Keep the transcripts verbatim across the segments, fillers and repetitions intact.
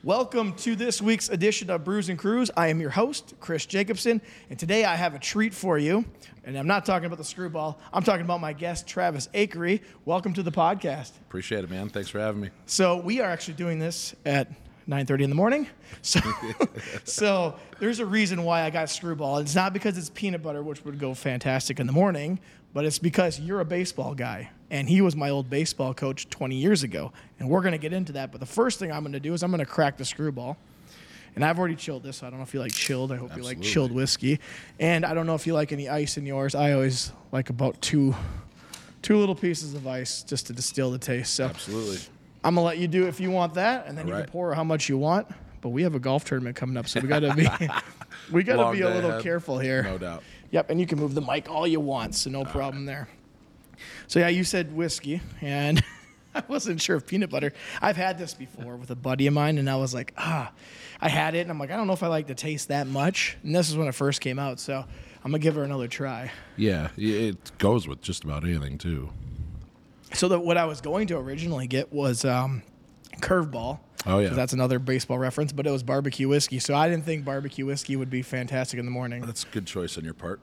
Welcome to this week's edition of Brews and Crews. I am your host, Chris Jacobson, and today I have a treat for you. And I'm not talking about the screwball. I'm talking about my guest, Travis Akery. Welcome to the podcast. Appreciate it, man. Thanks for having me. So we are actually doing this at nine thirty in the morning. So, so there's a reason why I got screwball. It's not because it's peanut butter, which would go fantastic in the morning, but it's because you're a baseball guy. And he was my old baseball coach twenty years ago. And we're going to get into that. But the first thing I'm going to do is I'm going to crack the screwball. And I've already chilled this, so I don't know if you like chilled. I hope Absolutely. you like chilled whiskey. And I don't know if you like any ice in yours. I always like about two two little pieces of ice just to distill the taste. So Absolutely. I'm going to let you do if you want that, and then All you right. can pour how much you want. But we have a golf tournament coming up, so we got to be we got to Long be a day little ahead. careful here. No doubt. Yep, and you can move the mic all you want, so no problem there. So, yeah, you said whiskey, and I wasn't sure if peanut butter. I've had this before with a buddy of mine, and I was like, ah, I had it, and I'm like, I don't know if I like the taste that much. And this is when it first came out, so I'm going to give her another try. Yeah, it goes with just about anything, too. So the, what I was going to originally get was um, Curveball. Oh, yeah. 'Cause that's another baseball reference, but it was barbecue whiskey. So I didn't think barbecue whiskey would be fantastic in the morning. That's a good choice on your part.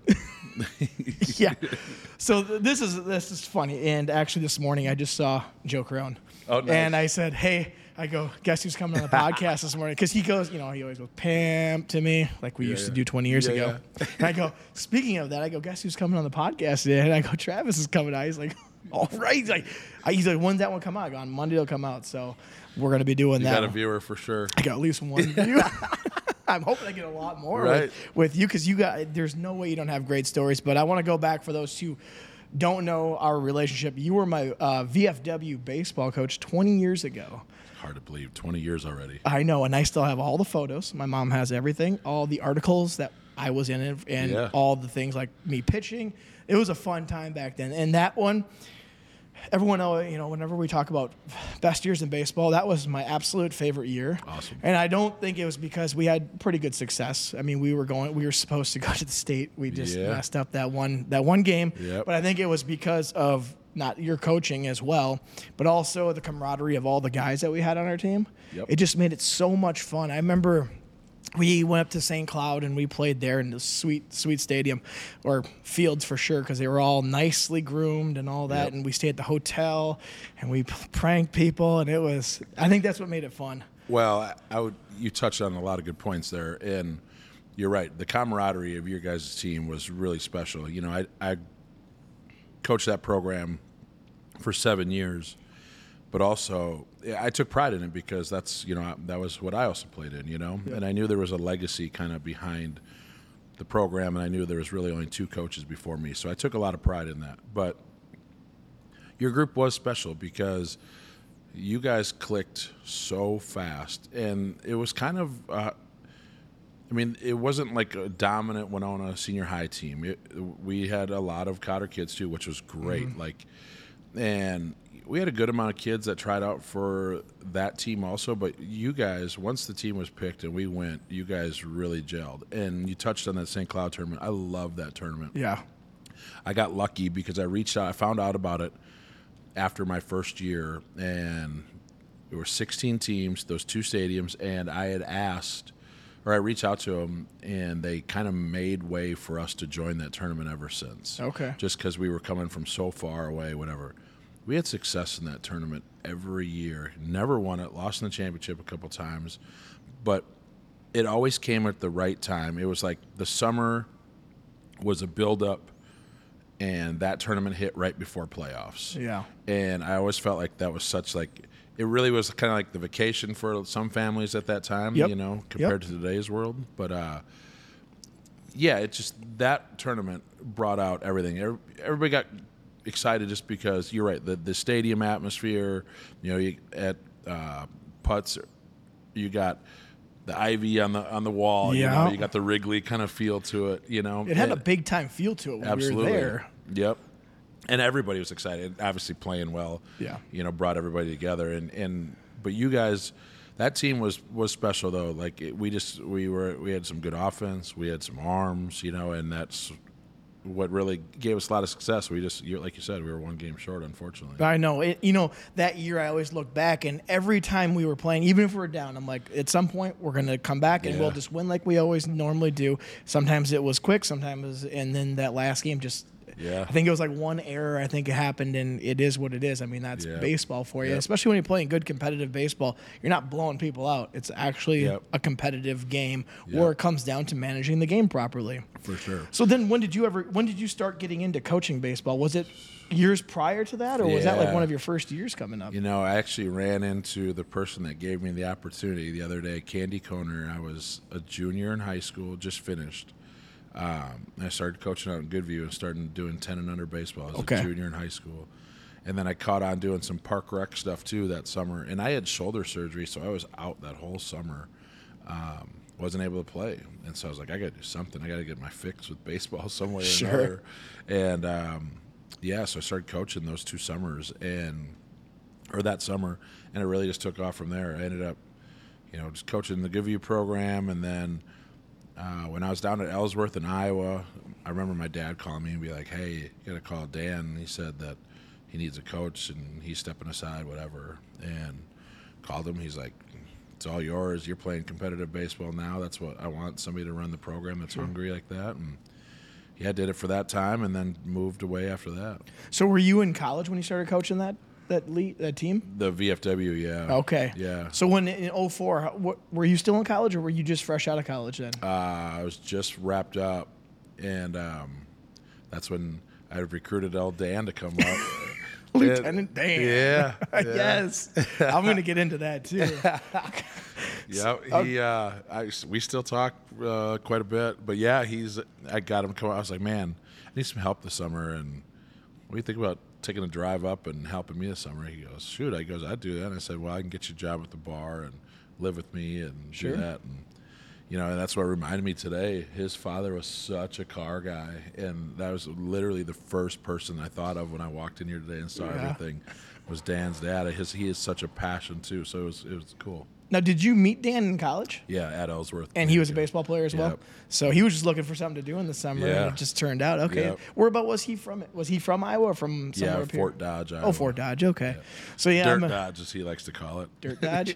Yeah. So th- this is this is funny. And actually this morning I just saw Joe Crone. Oh, nice. And I said, hey, I go, guess who's coming on the podcast this morning? Because he goes, you know, he always goes, Pam to me, like we Yeah, used to yeah. do twenty years Yeah, ago. yeah. And I go, speaking of that, I go, guess who's coming on the podcast today? And I go, Travis is coming out. He's like, all right. He's like, I, he's like, when's that one come out? I go, on Monday it'll come out. So we're going to be doing You that. got a viewer for sure. I got at least one view. I'm hoping I get a lot more Right. with, with you because you got. There's no way you don't have great stories. But I want to go back for those who don't know our relationship. You were my uh, V F W baseball coach twenty years ago. Hard to believe. twenty years already. I know, and I still have all the photos. My mom has everything, all the articles that I was in, it, and Yeah. all the things like me pitching. It was a fun time back then. And that one, everyone know, you know, whenever we talk about best years in baseball, that was my absolute favorite year. Awesome. And I don't think it was because we had pretty good success. I mean, we were going, we were supposed to go to the state. We just Yeah. messed up that one, that one game. Yep. But I think it was because of not your coaching as well, but also the camaraderie of all the guys that we had on our team. Yep. It just made it so much fun. I remember we went up to Saint Cloud and we played there in the sweet, sweet stadium, or fields for sure, because they were all nicely groomed and all that. Yep. And we stayed at the hotel and we p- pranked people, and it was. I think that's what made it fun. Well, I, I would. You touched on a lot of good points there, and you're right. The camaraderie of your guys' team was really special. You know, I, I coached that program for seven years, but also I took pride in it because that's, you know, that was what I also played in, you know, Yeah. and I knew there was a legacy kind of behind the program, and I knew there was really only two coaches before me, so I took a lot of pride in that. But your group was special because you guys clicked so fast, and it was kind of uh, I mean, it wasn't like a dominant Winona senior high team. It, we had a lot of Cotter kids too, which was great. Mm-hmm. Like, and we had a good amount of kids that tried out for that team also. But you guys, once the team was picked and we went, you guys really gelled. And you touched on that Saint Cloud tournament. I love that tournament. Yeah. I got lucky because I reached out. I found out about it after my first year, and there were sixteen teams, those two stadiums, and I had asked. Or I reached out to them, and they kind of made way for us to join that tournament ever since. Okay. Just because we were coming from so far away, whatever. We had success in that tournament every year. Never won it, lost in the championship a couple times. But it always came at the right time. It was like the summer was a build-up, and that tournament hit right before playoffs. Yeah. And I always felt like that was such like – it really was kind of like the vacation for some families at that time, Yep. you know, compared Yep. to today's world. But, uh, yeah, it just – that tournament brought out everything. Every- Everybody got excited just because, you're right, the, the stadium atmosphere, you know, you, at uh, Putz, you got the ivy on the on the wall. Yeah. You know, you got the Wrigley kind of feel to it, you know. It had And- a big time feel to it when Absolutely. we were there. Yep. And everybody was excited. Obviously, playing well. Yeah. You know, brought everybody together. And, and but you guys, that team was, was special though. Like it, we just we were we had some good offense. We had some arms. You know, and that's what really gave us a lot of success. We just, you, like you said, we were one game short, unfortunately. I know. It, you know, that year I always look back, and every time we were playing, even if we were down, I'm like, at some point we're going to come back and Yeah. we'll just win like we always normally do. Sometimes it was quick, sometimes, it was, and then that last game just. Yeah. I think it was like one error. I think it happened, and it is what it is. I mean, that's Yeah. baseball for you, Yep. especially when you're playing good competitive baseball. You're not blowing people out. It's actually Yep. a competitive game Yep. where it comes down to managing the game properly. For sure. So then, when did you ever? When did you start getting into coaching baseball? Was it years prior to that, or was that like Yeah. one of your first years coming up? You know, I actually ran into the person that gave me the opportunity the other day, Candy Koner. I was a junior in high school, just finished. Um, I started coaching out in Goodview and started doing ten and under baseball as Okay. a junior in high school. And then I caught on doing some park rec stuff too that summer. And I had shoulder surgery, so I was out that whole summer. Um, wasn't able to play. And so I was like, I got to do something. I got to get my fix with baseball some way or Sure. another. And um, yeah, so I started coaching those two summers and or that summer, and it really just took off from there. I ended up, you know, just coaching the Goodview program, and then uh, when I was down at Ellsworth in Iowa, I remember my dad calling me and be like, "Hey, you got to call Dan." And he said that he needs a coach and he's stepping aside, whatever. And called him. He's like, "It's all yours. You're playing competitive baseball now. That's what I want. Somebody to run the program that's Sure. hungry like that." And yeah, did it for that time, and then moved away after that. So were you in college when you started coaching that that lead, that team? The V F W, yeah. Okay. Yeah. So when in oh four, how- what, were you still in college, or were you just fresh out of college then? Uh, I was just wrapped up, and um, that's when I recruited El Dan to come up. Lieutenant Dan. Yeah. yeah. Yes. I'm going to get into that too. Yeah, he. Uh, I, we still talk uh, quite a bit, but yeah, he's. I got him come. I was like, man, I need some help this summer, and what do you think about taking a drive up and helping me this summer? He goes, shoot. I goes, I'd do that. And I said, well, I can get you a job at the bar and live with me and Sure. do that. And you know, and that's what reminded me today. His father was such a car guy, and that was literally the first person I thought of when I walked in here today and saw Yeah. everything. Was Dan's dad. His he is such a passion too, so it was it was cool. Now, did you meet Dan in college? Yeah, at Ellsworth. And he was a baseball player as well. Yep. So he was just looking for something to do in the summer, Yeah. and it just turned out okay. Yep. Where about was he from? Was he from Iowa or from somewhere Yeah, up here? Fort Dodge. Oh, Iowa. Fort Dodge. Okay. So yeah, Dirt I'm a, Dodge, as he likes to call it. Dirt Dodge.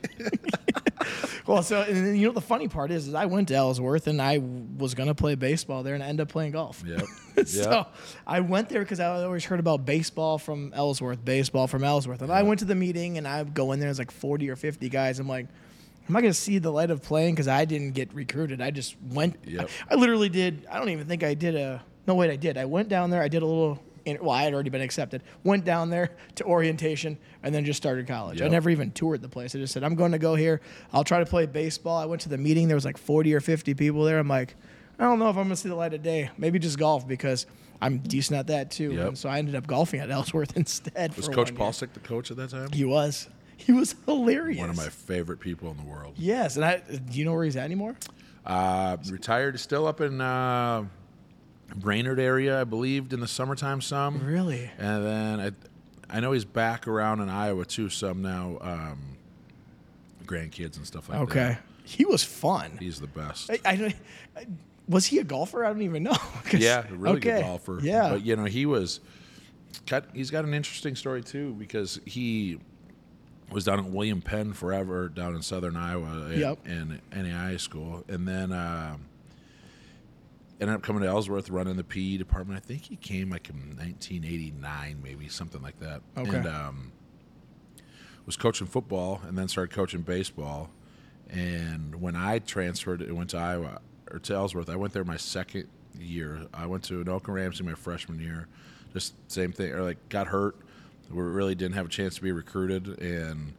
Well, so and then, you know the funny part is, is I went to Ellsworth and I was gonna play baseball there and I ended up playing golf. Yep. So Yep. I went there because I always heard about baseball from Ellsworth, baseball from Ellsworth, and I went to the meeting and I go in there. There's like forty or fifty guys. I'm like, I'm not gonna see the light of playing because I didn't get recruited. I just went. Yep. I, I literally did. I don't even think I did a. No, wait, I did. I went down there. I did a little. Well, I had already been accepted. Went down there to orientation and then just started college. I Yep. never even toured the place. I just said, I'm going to go here. I'll try to play baseball. I went to the meeting. There was like forty or fifty people there. I'm like, I don't know if I'm going to see the light of day. Maybe just golf because I'm decent at that too. Yep. And so I ended up golfing at Ellsworth instead. Was for Coach one year. Paulsick the coach at that time? He was. He was hilarious. One of my favorite people in the world. Yes. And I, do you know where he's at anymore? Uh, retired, still up in uh, Brainerd area, I believed, in the summertime some. Really? And then I, I know he's back around in Iowa too some now, um, grandkids and stuff like that. Okay. He was fun. He's the best. I, I, I- was he a golfer? I don't even know. 'Cause- Yeah, a really okay. good golfer. Yeah. But, you know, he was, got, he's got an interesting story, too, because he was down at William Penn forever down in southern Iowa at, Yep. in N A I A school. And then um, ended up coming to Ellsworth, running the P E department. I think he came like in nineteen eighty-nine, maybe, something like that. Okay. And um, was coaching football and then started coaching baseball. And when I transferred and went to Iowa, or to Ellsworth, I went there my second year. I went to Anoka Ramsey my freshman year. Just same thing, or like got hurt. We really didn't have a chance to be recruited, and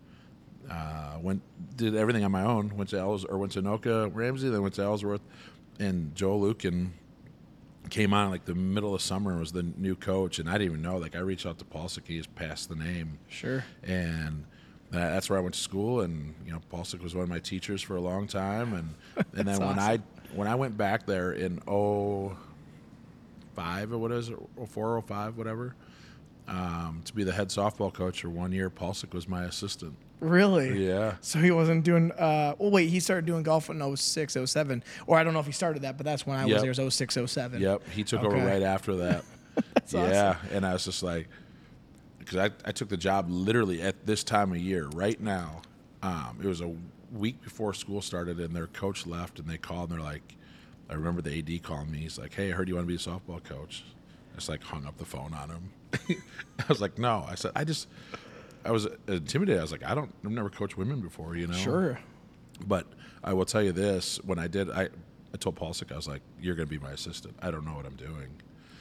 uh, went did everything on my own. Went to Els or went to Anoka Ramsey, then went to Ellsworth, and Joe Lukin came on like the middle of summer and was the new coach, and I didn't even know. Like I reached out to Paulsick, he just passed the name, Sure. and uh, that's where I went to school. And you know, Paulsick was one of my teachers for a long time, and and then That's when awesome. I when I went back there in oh five or what is it, oh four, oh five, whatever, um, to be the head softball coach for one year, Paulsick was my assistant. Really? Yeah. So he wasn't doing. Uh, well, wait. He started doing golf in oh six, oh seven, or I don't know if he started that, but that's when I was Yep. there. It was oh six, oh seven. Yep. He took Okay. over right after that. That's yeah. awesome. And I was just like, because I, I took the job literally at this time of year, right now. Um, it was a week before school started, and their coach left, and they called, and they're like, I remember the A D calling me. He's like, hey, I heard you want to be a softball coach. I just like hung up the phone on him. I was like, no. I said, I just, I was intimidated. I was like, I don't, I've never coached women before, you know? Sure. But I will tell you this, when I did, I, I told Paulsick, I was like, you're going to be my assistant. I don't know what I'm doing.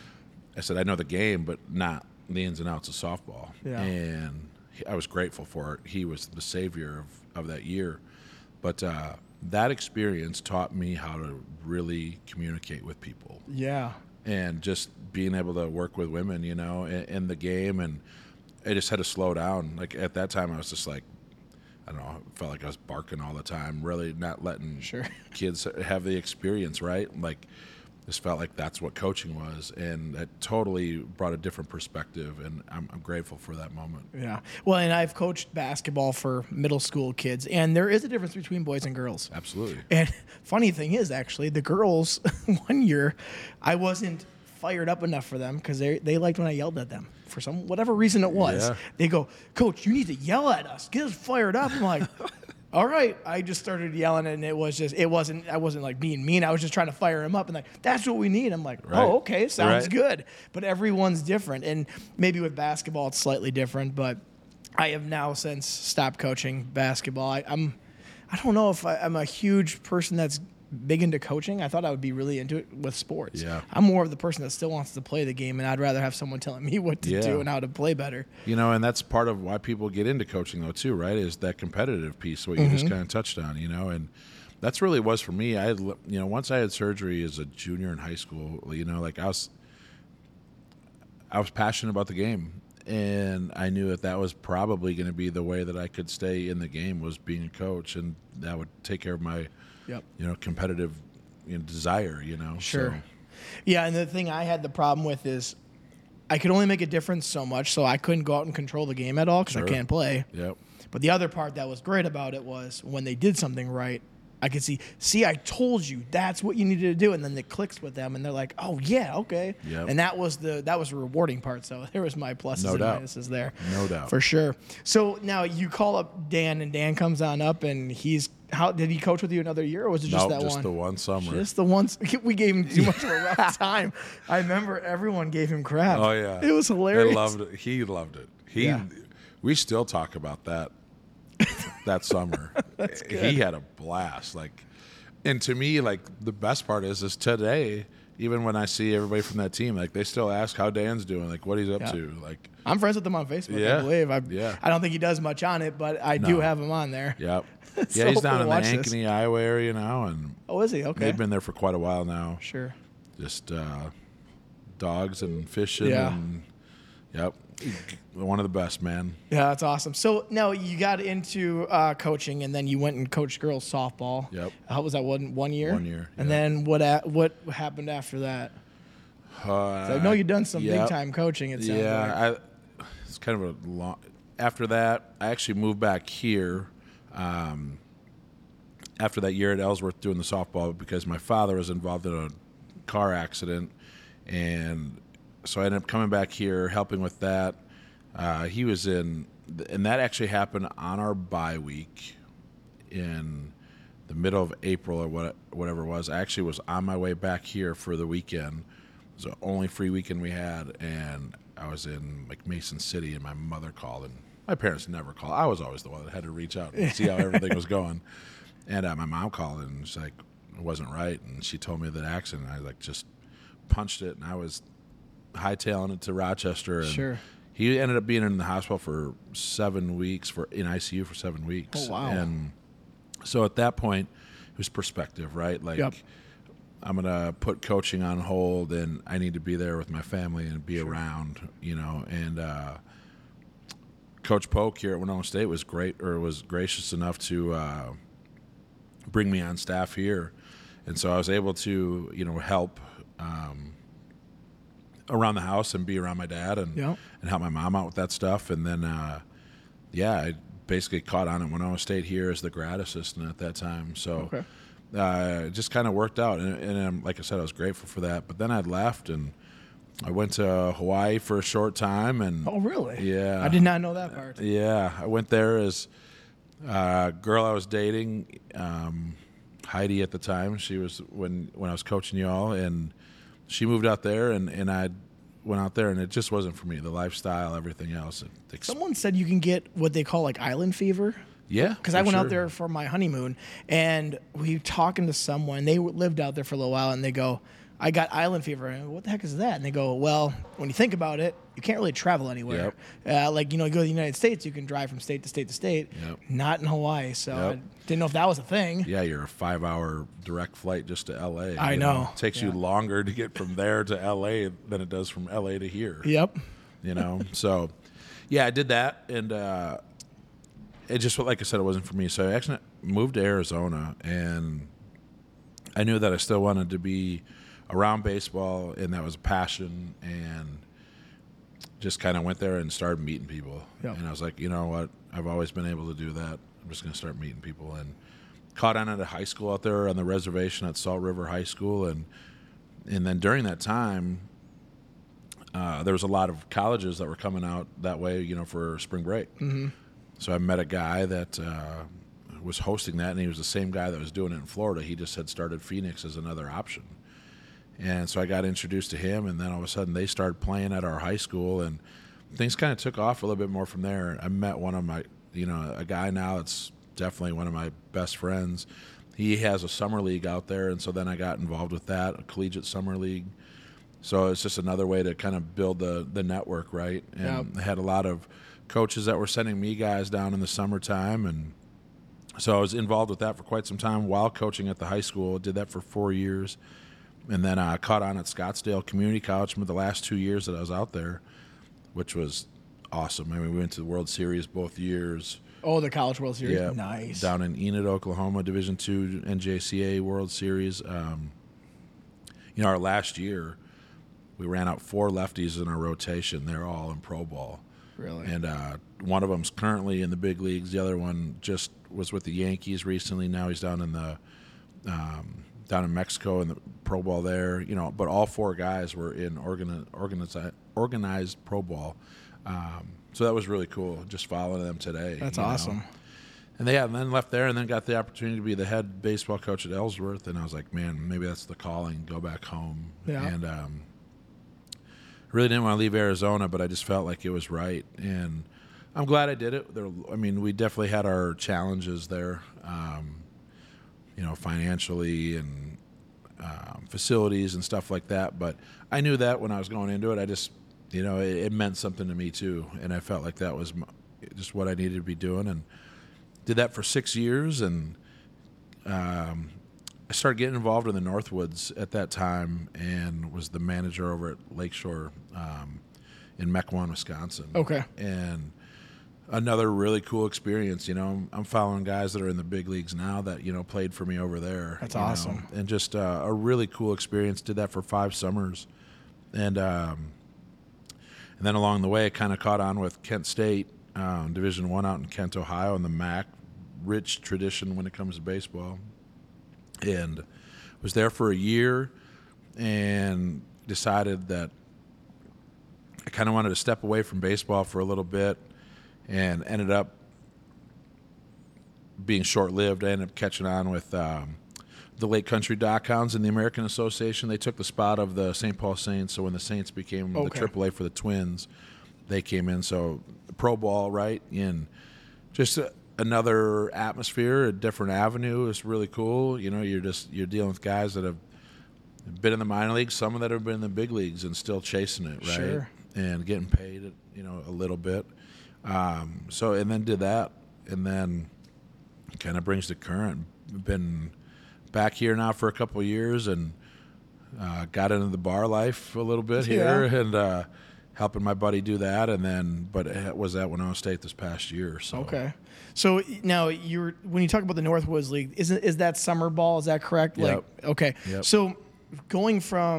I said, I know the game, but not the ins and outs of softball. Yeah. And he, I was grateful for it. He was the savior of, of that year. But uh, that experience taught me how to really communicate with people. Yeah. And just being able to work with women, you know, in, in the game. And I just had to slow down. Like at that time, I was just like, I don't know, I felt like I was barking all the time, really not letting Sure. kids have the experience, right? Like, just felt like that's what coaching was, and it totally brought a different perspective, and I'm, I'm grateful for that moment. Yeah. Well, and I've coached basketball for middle school kids, and there is a difference between boys and girls. Absolutely. And funny thing is, actually, the girls, one year, I wasn't fired up enough for them because they they liked when I yelled at them for some whatever reason it was. Yeah. They go, Coach, you need to yell at us, get us fired up. I'm like, all right. I just started yelling, and it was just it wasn't I wasn't like being mean. I was just trying to fire him up, and like that's what we need. I'm like, Right. oh, okay, sounds Right. good. But everyone's different, and maybe with basketball it's slightly different. But I have now since stopped coaching basketball. I, I'm I don't know if I, I'm a huge person that's big into coaching. I thought I would be really into it with sports. Yeah. I'm more of the person that still wants to play the game, and I'd rather have someone telling me what to Yeah. do and how to play better. You know, and that's part of why people get into coaching, though, too, right? Is that competitive piece, what you Mm-hmm. just kind of touched on, you know? And that's really was for me. I, had, you know, once I had surgery as a junior in high school, you know, like I was, I was passionate about the game, and I knew that that was probably going to be the way that I could stay in the game was being a coach, and that would take care of my, Yep. you know, competitive you know, desire, you know? Sure. So, Yeah, and the thing I had the problem with is I could only make a difference so much, so I couldn't go out and control the game at all because Sure. I can't play. yep. But the other part that was great about it was when they did something right, I could see, see, I told you that's what you needed to do, and then it clicks with them, and they're like, oh yeah, okay. Yep. And that was the that was the rewarding part. So there was my pluses No and doubt. minuses there, No doubt. for sure. So now you call up Dan, and Dan comes on up, and he's how did he coach with you another year, or was it just No, that just one? the one summer. Just the ones we gave him too much of a rough time. I remember everyone gave him crap. Oh yeah, it was hilarious. They loved it. He loved it. He, Yeah. we still talk about that. That summer, That's good. he had a blast. Like, and to me, like the best part is, is today. Even when I see everybody from that team, like they still ask how Dan's doing, like what he's up Yeah. to. Like, I'm friends with him on Facebook. Yeah. I believe. I, Yeah. I don't think he does much on it, but I do No. have him on there. yep, So yeah, he's down hopefully in the watch this. Ankeny, Iowa area now, and Oh, is he? Okay. they've been there for quite a while now. Sure. Just uh, dogs and fishing. Yeah. And, yep, one of the best, man. Yeah, that's awesome. So now you got into uh, coaching, and then you went and coached girls softball. Yep. How was that? One one year. One year, And yeah. then what? A, what happened after that? Uh, I know you've done some yep. big time coaching. It sounds like. Yeah, I, it's kind of a long. After that, I actually moved back here. Um, after that year at Ellsworth doing the softball, because my father was involved in a car accident, and so I ended up coming back here, helping with that. Uh, he was in, and that actually happened on our bye week in the middle of April or what, whatever it was. I actually was on my way back here for the weekend. It was the only free weekend we had, and I was in like Mason City, and my mother called, and my parents never called. I was always the one that had to reach out and see how everything was going. And uh, my mom called, and she's like, it wasn't right, and she told me that accident. I like just punched it, and I was hightailing it to Rochester. And Sure. He ended up being in the hospital for seven weeks, for in I C U for seven weeks. Oh, wow. And so at that point, it was perspective, right? Like, Yep. I'm going to put coaching on hold, and I need to be there with my family and be around, you know. And uh, Coach Polk here at Winona State was great, or was gracious enough to uh, bring me on staff here. And so I was able to, you know, help um, around the house and be around my dad and Yeah. and help my mom out with that stuff. And then, uh, yeah, I basically caught on at Winona State here as the grad assistant at that time. So Okay. uh, it just kind of worked out. And, and um, like I said, I was grateful for that. But then I'd left and I went to Hawaii for a short time. And Oh, really? Yeah. I did not know that part. Yeah. I went there as a girl I was dating, um, Heidi at the time. She was when, when I was coaching y'all. And she moved out there and, and I went out there and it just wasn't for me. The lifestyle, everything else. It, ex- Someone said you can get what they call like island fever. yeah. Because for I went sure. out there for my honeymoon, and we talking to someone. They lived out there for a little while, and they go, "I got island fever." And I go, what the heck is that? And they go, "Well, when you think about it, you can't really travel anywhere. Uh, like you know, you go to the United States, you can drive from state to state to state. Yep. Not in Hawaii. So Yep. I didn't know if that was a thing. Yeah, you're a five-hour direct flight just to L A. I you know. It takes Yeah. you longer to get from there to L A than it does from L A to here. Yep. You know, so yeah, I did that, and uh, it just like I said, it wasn't for me. So I actually moved to Arizona, and I knew that I still wanted to be around baseball, and that was a passion, and just kind of went there and started meeting people. Yep. And I was like, you know what? I've always been able to do that. I'm just going to start meeting people, and caught on at a high school out there on the reservation at Salt River High School, and and then during that time. Uh, there was a lot of colleges that were coming out that way, you know, for spring break. Mm-hmm. So I met a guy that uh, was hosting that, and he was the same guy that was doing it in Florida. He just had started Phoenix as another option. And so I got introduced to him, and then all of a sudden they started playing at our high school, and things kind of took off a little bit more from there. I met one of my, you know, a guy now that's definitely one of my best friends. He has a summer league out there, and so then I got involved with that, a collegiate summer league. So it's just another way to kind of build the, the network, right? And Yep. I had a lot of coaches that were sending me guys down in the summertime. And so I was involved with that for quite some time while coaching at the high school. Did that for four years. And then I caught on at Scottsdale Community College for the last two years that I was out there, which was awesome. I mean, we went to the World Series both years. Oh, the College World Series. Yeah, Nice. Down in Enid, Oklahoma, Division two N J C A World Series. Um, you know, our last year, we ran out four lefties in our rotation. They're all in pro ball. Really? And uh, one of them's currently in the big leagues. The other one just was with the Yankees recently. Now he's down in the um, down in Mexico in the pro ball there. You know, but all four guys were in organi- organized organized pro ball. Um, so that was really cool. Just following them today. That's you know. awesome. And they yeah, and then left there, and then got the opportunity to be the head baseball coach at Ellsworth. And I was like, man, maybe that's the calling. Go back home. Yeah. And um, really didn't want to leave Arizona, but I just felt like it was right, and I'm glad I did it. There, I mean, we definitely had our challenges there, um, you know, financially and um, facilities and stuff like that. But I knew that when I was going into it. I just, you know, it, it meant something to me too, and I felt like that was m- just what I needed to be doing, and did that for six years, and um, I started getting involved in the Northwoods at that time, and was the manager over at Lakeshore um, in Mequon, Wisconsin. Okay. And another really cool experience. You know, I'm following guys that are in the big leagues now that, you know, played for me over there. That's you know, awesome. and just uh, a really cool experience. Did that for five summers, and um, and then along the way, I kind of caught on with Kent State, um, Division One out in Kent, Ohio, and the M A C. Rich tradition when it comes to baseball, and was there for a year, and decided that I kind of wanted to step away from baseball for a little bit, and ended up being short-lived. I ended up catching on with um, the Lake Country Dockhounds in the American Association. They took the spot of the Saint Paul Saints, so when the Saints became Okay. the triple A for the Twins, they came in. So pro ball, right, in just a, another atmosphere, a different avenue is really cool. You know, you're just you're dealing with guys that have been in the minor leagues, some that have been in the big leagues, and still chasing it, right? Sure. And getting paid, you know, a little bit. Um, so and then did that, and then kind of brings the current. Been back here now for a couple of years, and uh, got into the bar life a little bit here, Yeah. and uh, helping my buddy do that, and then but it was at Winona State this past year. So Okay. So now you're when you talk about the Northwoods League, is is that summer ball? Is that correct? Yep. Like okay. Yep. So going from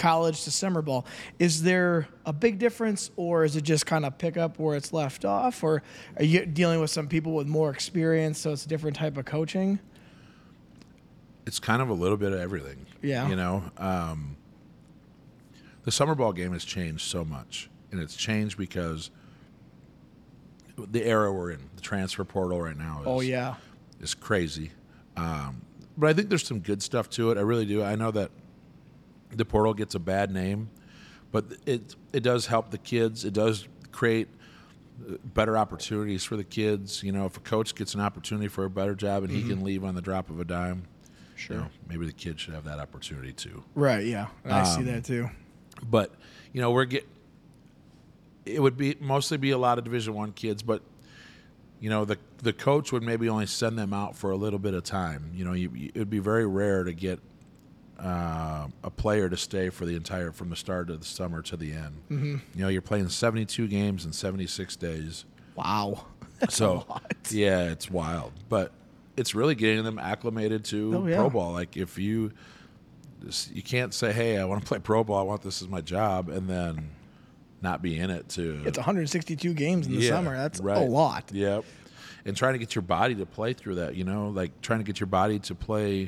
college to summer ball. Is there a big difference, or is it just kind of pick up where it's left off, or are you dealing with some people with more experience, so it's a different type of coaching? It's kind of a little bit of everything. Yeah. You know, um, the summer ball game has changed so much, and it's changed because the era we're in, the transfer portal right now is, Oh, yeah. is crazy. Um, but I think there's some good stuff to it. I really do. I know that the portal gets a bad name, but it it does help the kids. It does create better opportunities for the kids. You know, if a coach gets an opportunity for a better job and mm-hmm. he can leave on the drop of a dime, sure, you know, maybe the kids should have that opportunity too. Right, yeah. I um, see that too. But, you know, we're get it would be mostly be a lot of Division One kids, but you know, the the coach would maybe only send them out for a little bit of time. You know, you, it would be very rare to get uh, a player to stay for the entire, from the start of the summer to the end. Mm-hmm. You know, you're playing seventy-two games in seventy-six days. Wow. That's so, a lot. Yeah, it's wild. But it's really getting them acclimated to oh, yeah. pro ball. Like, if you, you can't say, hey, I want to play pro ball, I want this as my job, and then not be in it to. It's one hundred sixty-two games in the yeah, summer. That's right. a lot. Yep. And trying to get your body to play through that, you know, like trying to get your body to play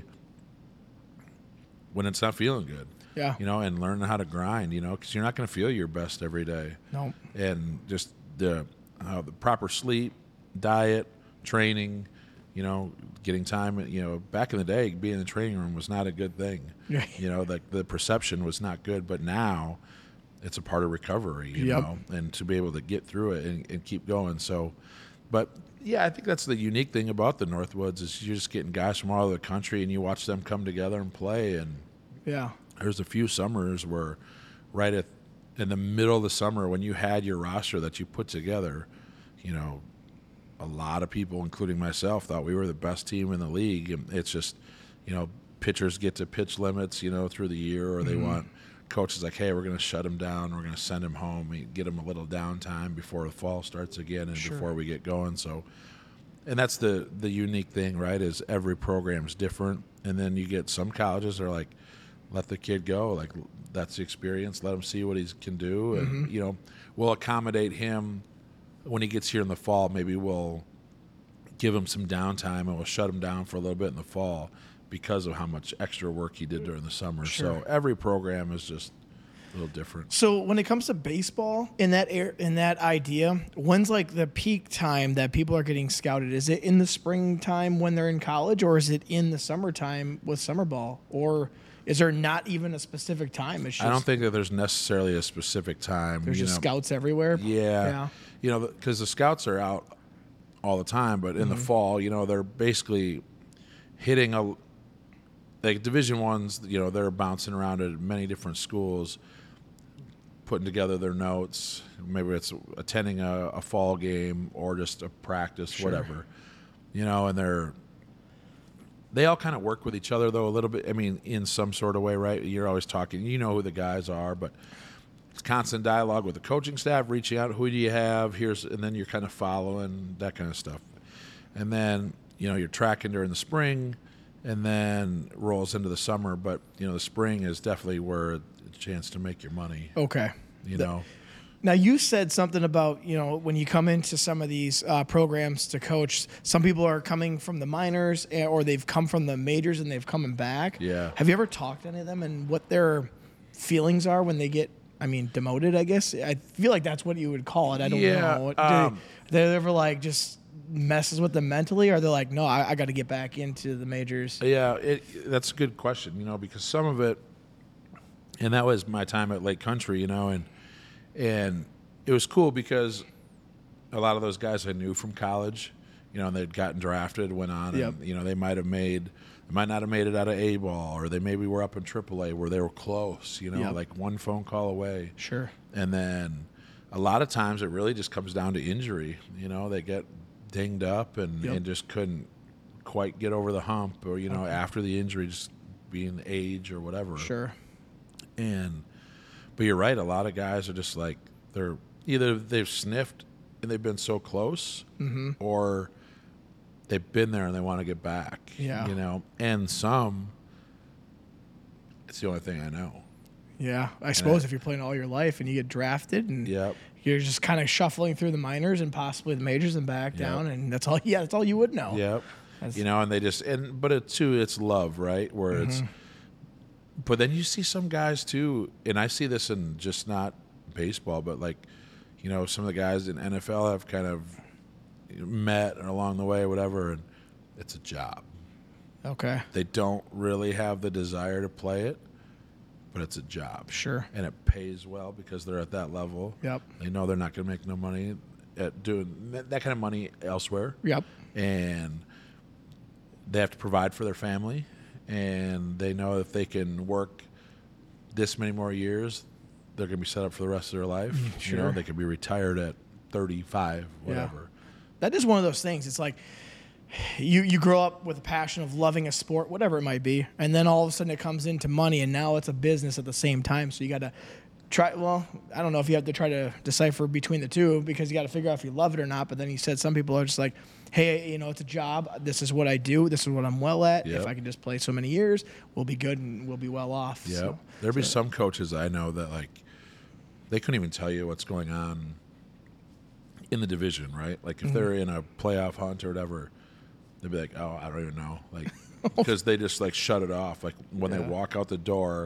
when it's not feeling good. Yeah. You know, and learning how to grind, you know, because you're not going to feel your best every day. No. And just the, uh, the proper sleep, diet, training, you know, getting time. You know, back in the day, being in the training room was not a good thing. You know, like the perception was not good. But now it's a part of recovery, you yep. know, and to be able to get through it and, and keep going. So, but yeah, I think that's the unique thing about the Northwoods is you're just getting guys from all over the country and you watch them come together and play. And yeah, there's a few summers where right at in the middle of the summer when you had your roster that you put together, you know, a lot of people, including myself, thought we were the best team in the league. And it's just, you know, pitchers get to pitch limits, you know, through the year, or they mm-hmm. want coaches like, hey, we're going to shut him down. We're going to send him home and get him a little downtime before the fall starts again and sure. before we get going. So, and that's the, the unique thing, right, is every program's different. And then you get some colleges that are like, let the kid go. Like, that's the experience. Let him see what he can do. And, mm-hmm. you know, we'll accommodate him when he gets here in the fall. Maybe we'll give him some downtime and we'll shut him down for a little bit in the fall because of how much extra work he did during the summer. Sure. So every program is just a little different. So when it comes to baseball, in that air, in that idea, when's like the peak time that people are getting scouted? Is it in the springtime when they're in college, or is it in the summertime with summer ball, or is there not even a specific time? It's just, I don't think that there's necessarily a specific time. There's you just know. scouts everywhere. Yeah. yeah. You know, because the scouts are out all the time, but in mm-hmm. the fall, you know, they're basically hitting a like Division Ones. You know, they're bouncing around at many different schools, putting together their notes. Maybe it's attending a, a fall game or just a practice, sure. whatever. You know, and they're they all kind of work with each other though a little bit. I mean, in some sort of way, right? You're always talking. You know who the guys are, but it's constant dialogue with the coaching staff, reaching out. Who do you have? Here's, and then you're kind of following that kind of stuff. And then you know you're tracking during the spring, and then rolls into the summer. But you know the spring is definitely where it's a chance to make your money. Okay. You the, know. Now you said something about you know when you come into some of these uh, programs to coach, some people are coming from the minors or they've come from the majors and they've coming back. Yeah. Have you ever talked to any of them and what their feelings are when they get? I mean, demoted, I guess. I feel like that's what you would call it. I don't yeah, know. Um, Do they ever like just messes with them mentally, or they're like, no, I, I got to get back into the majors? Yeah, it, that's a good question, you know, because some of it, and that was my time at Lake Country, you know, and and it was cool because a lot of those guys I knew from college, you know, and they'd gotten drafted, went on, yep. and, you know, they might have made – They might not have made it out of A ball, or they maybe were up in triple A where they were close, you know, yep. like one phone call away. Sure. And then a lot of times it really just comes down to injury. You know, they get dinged up and, yep. and just couldn't quite get over the hump, or, you know, okay. after the injury, just being age or whatever. Sure. And, but you're right, a lot of guys are just like, they're either they've sniffed and they've been so close, mm-hmm. or they've been there and they want to get back, yeah. you know, and some, it's the only thing I know, Yeah, I suppose if you're playing all your life and you get drafted and Yep. you're just kind of shuffling through the minors and possibly the majors and back Yep. down, and that's all. Yeah, that's all you would know. Yep. That's- You know, and they just and but it too, it's love, right? Where it's. But then you see some guys too, and I see this in just not baseball, but like, you know, some of the guys in N F L have kind of met along the way, or whatever, and it's a job. Okay. They don't really have the desire to play it, but it's a job. Sure. And it pays well because they're at that level. Yep. They know they're not going to make no money at doing that, that kind of money elsewhere. Yep. And they have to provide for their family, and they know if they can work this many more years, they're going to be set up for the rest of their life. Sure. You know, they could be retired at thirty-five, whatever. Yeah. That is one of those things. It's like you you grow up with a passion of loving a sport, whatever it might be, and then all of a sudden it comes into money, and now it's a business at the same time. So you got to try. Well, I don't know if you have to try to decipher between the two, because you got to figure out if you love it or not. But then he said some people are just like, hey, you know, it's a job. This is what I do. This is what I'm well at. Yep. If I can just play so many years, we'll be good and we'll be well off. Yeah, So, there'd be so- some coaches I know that like they couldn't even tell you what's going on in the division, right? Like if Mm-hmm. they're in a playoff hunt or whatever, they'd be like, "Oh, I don't even know," like because they just like shut it off. Like when Yeah. they walk out the door,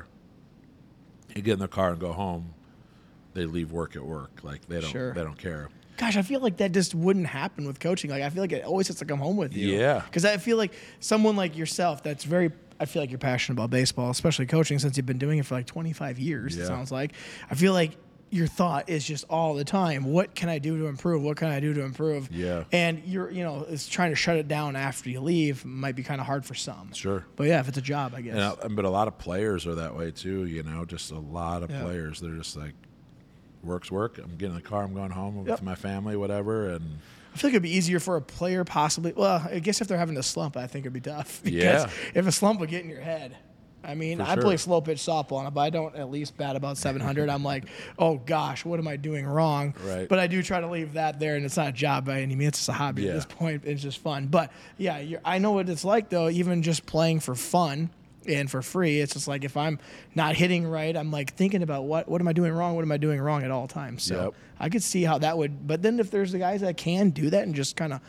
you get in the car and go home, they leave work at work. Like they don't, Sure. they don't care. Gosh, I feel like that just wouldn't happen with coaching. Like I feel like it always has to come home with you. Yeah. Because I feel like someone like yourself that's very, I feel like you're passionate about baseball, especially coaching, since you've been doing it for like twenty-five years, it Yeah. sounds like. I feel like your thought is just all the time, what can I do to improve? What can I do to improve? Yeah. And you're, you know, it's trying to shut it down after you leave might be kind of hard for some. Sure. But yeah, if it's a job, I guess. And uh, but a lot of players are that way too. You know, just a lot of Yeah. players. They're just like, work's work. I'm getting in the car. I'm going home Yep. with my family, whatever, and. I feel like it'd be easier for a player possibly. Well, I guess if they're having a slump, I think it'd be tough. Because Yeah. if a slump would get in your head. I mean, For I sure. play slow pitch softball, but I don't at least bat about seven hundred. I'm like, oh gosh, what am I doing wrong? Right. But I do try to leave that there, and it's not a job by any means. It's just a hobby Yeah. at this point. It's just fun. But yeah, you're, I know what it's like though. Even just playing for fun and for free, it's just like if I'm not hitting right, I'm like thinking about what what am I doing wrong? What am I doing wrong at all times? So Yep. I could see how that would. But then if there's the guys that can do that and just kind of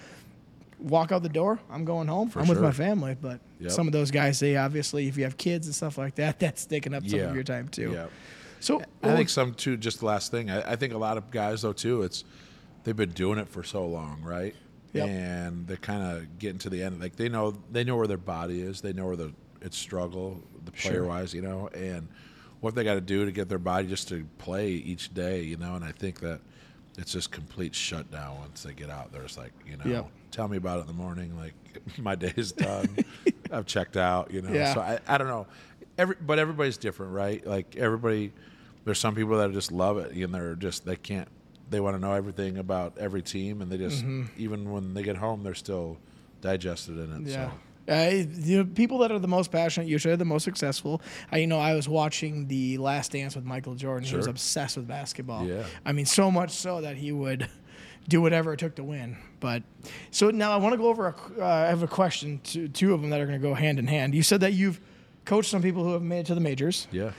walk out the door, I'm going home. For I'm with sure. my family. But Yep. some of those guys, they obviously, if you have kids and stuff like that, that's taking up some Yeah. of your time too. Yeah. So I think some too. Just the last thing, I, I think a lot of guys though too. It's they've been doing it for so long, right? Yep. And they're kind of getting to the end. Like they know they know where their body is. They know where the it's struggle, the player Sure. wise, you know, and what they got to do to get their body just to play each day, you know. And I think that it's just complete shutdown once they get out there. It's like, you know, Yep. tell me about it in the morning. Like my day is done. I've checked out, you know. Yeah. So I, I don't know. Every but everybody's different, right? Like everybody. There's some people that just love it, and they're just they can't. They want to know everything about every team, and they just even when they get home, they're still digested in it. Yeah. So. Uh, you know, people that are the most passionate usually are the most successful. I, you know, I was watching The Last Dance with Michael Jordan. He was Sure. obsessed with basketball. Yeah. I mean, so much so that he would do whatever it took to win. But so now I want to go over. A, uh, I have a question to two of them that are going to go hand in hand. You said that you've coached some people who have made it to the majors. Yeah.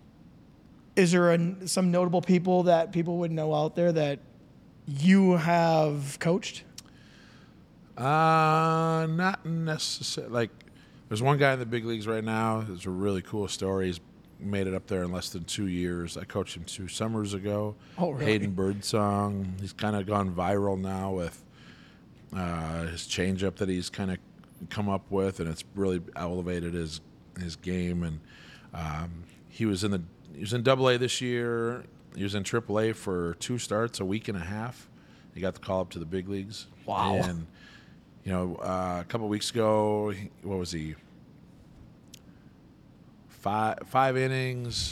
Is there a, some notable people that people would know out there that you have coached? Uh, not necessarily. Like, there's one guy in the big leagues right now. It's a really cool story. He's made it up there in less than two years. I coached him two summers ago. Oh, really? Hayden Birdsong. He's kind of gone viral now with uh, his changeup that he's kind of come up with, and it's really elevated his his game. And um, he was in the he was in Double A this year. He was in Triple A for two starts, a week and a half. He got the call up to the big leagues. Wow. And you know, uh, a couple of weeks ago, he, what was he? Five five innings,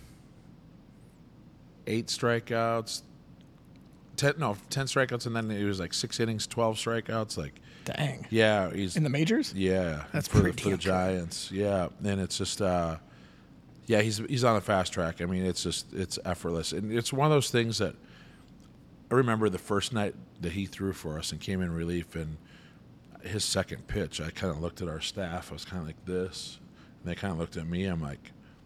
eight strikeouts, ten no ten strikeouts, and then it was like six innings, twelve strikeouts. Like, Dang. yeah, he's In the majors? yeah, That's for, pretty for the damn good. Giants. Yeah, and it's just uh, yeah, he's he's on a fast track. I mean, it's just it's effortless, and it's one of those things that I remember the first night that he threw for us and came in relief, and his second pitch, I kind of looked at our staff. I was kind of like this, and they kind of looked at me. I'm like,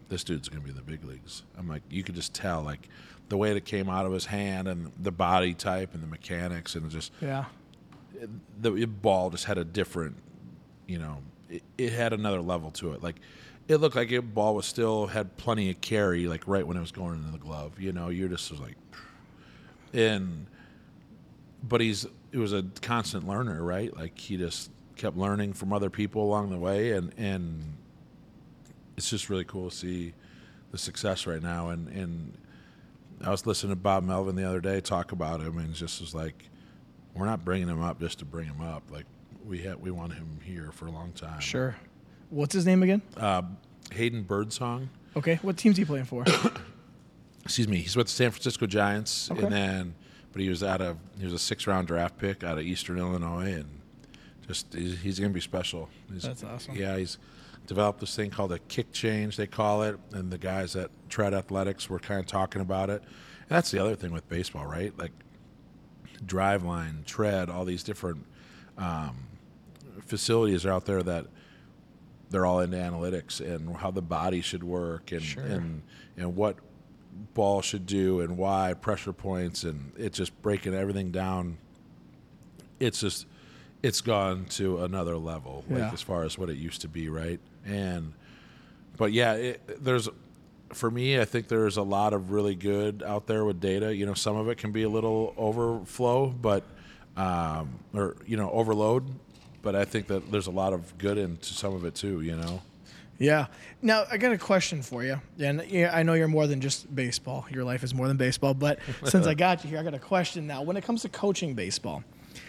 this dude's going to be in the big leagues. I'm like, you could just tell, like, the way it came out of his hand and the body type and the mechanics and just Yeah. the ball just had a different, you know, it, it had another level to it. Like, it looked like the ball was still had plenty of carry, like right when it was going into the glove. You know, you're just was like, and but he's it was a constant learner, right? Like he just kept learning from other people along the way, and and it's just really cool to see the success right now. And and I was listening to Bob Melvin the other day talk about him, and just was like, we're not bringing him up just to bring him up. Like we had, we want him here for a long time. Sure. What's his name again? Uh, Hayden Birdsong. Okay. What team's he playing for? Excuse me. He's with the San Francisco Giants, Okay. and then, but he was out of he was a six round draft pick out of Eastern Illinois, and just he's, he's going to be special. He's, That's awesome. Yeah, he's developed this thing called a kick change, they call it, and the guys at Tread Athletics were kind of talking about it. And that's the other thing with baseball, right? Like drive line, tread, all these different um, facilities are out there that they're all into analytics and how the body should work and Sure. and and what ball should do and why pressure points, and it's just breaking everything down. It's just it's gone to another level, like Yeah. as far as what it used to be, right? And but yeah, it, there's for me, I think there's a lot of really good out there with data. You know, some of it can be a little overflow, but um, or you know, overload. But I think that there's a lot of good into some of it too. You know. Yeah. Now, I got a question for you. And yeah, I know you're more than just baseball. Your life is more than baseball. But since I got you here, I got a question now. When it comes to coaching baseball,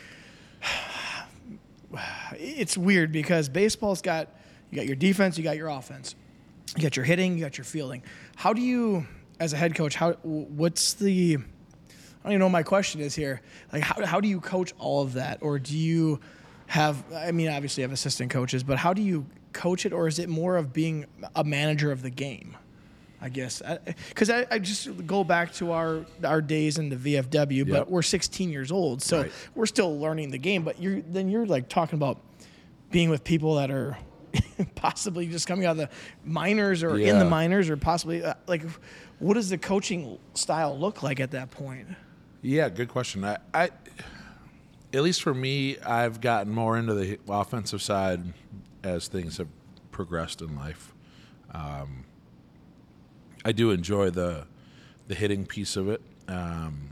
it's weird because baseball's got, you got your defense, you got your offense. You got your hitting, you got your fielding. How do you, as a head coach, how what's the, I don't even know what my question is here. Like, how, how do you coach all of that? Or do you have, I mean, obviously you have assistant coaches, but how do you coach it, or is it more of being a manager of the game? I guess because I, I, I just go back to our our days in the V F W, Yep. but we're sixteen years old, so Right. we're still learning the game. But you're then you're like talking about being with people that are possibly just coming out of the minors or in the Yeah. minors, or possibly uh, like, what does the coaching style look like at that point? Yeah, good question. I, I at least for me, I've gotten more into the offensive side as things have progressed in life. Um, I do enjoy the the hitting piece of it, um,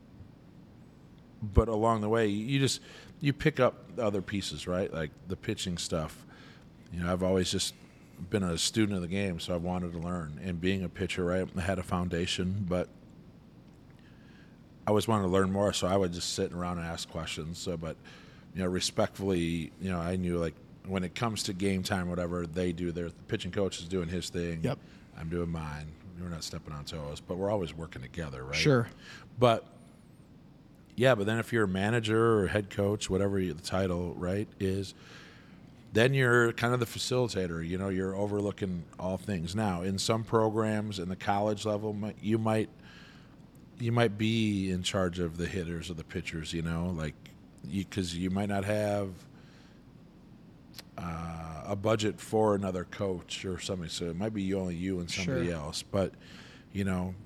but along the way, you just you pick up the other pieces, right? Like the pitching stuff. You know, I've always just been a student of the game, so I wanted to learn. And being a pitcher, right, I had a foundation, but I always wanted to learn more, so I would just sit around and ask questions. So, but you know, respectfully, you know, I knew like when it comes to game time, whatever they do, their the pitching coach is doing his thing. Yep. I'm doing mine. We're not stepping on toes, but we're always working together, right? Sure. But yeah, but then if you're a manager or head coach, whatever you, the title, right, is, then you're kind of the facilitator. You know, you're overlooking all things. Now, in some programs in the college level, mi- you might you might be in charge of the hitters or the pitchers. You know, like because you, you might not have uh, a budget for another coach or something, so it might be only you and somebody Sure. else. But you know,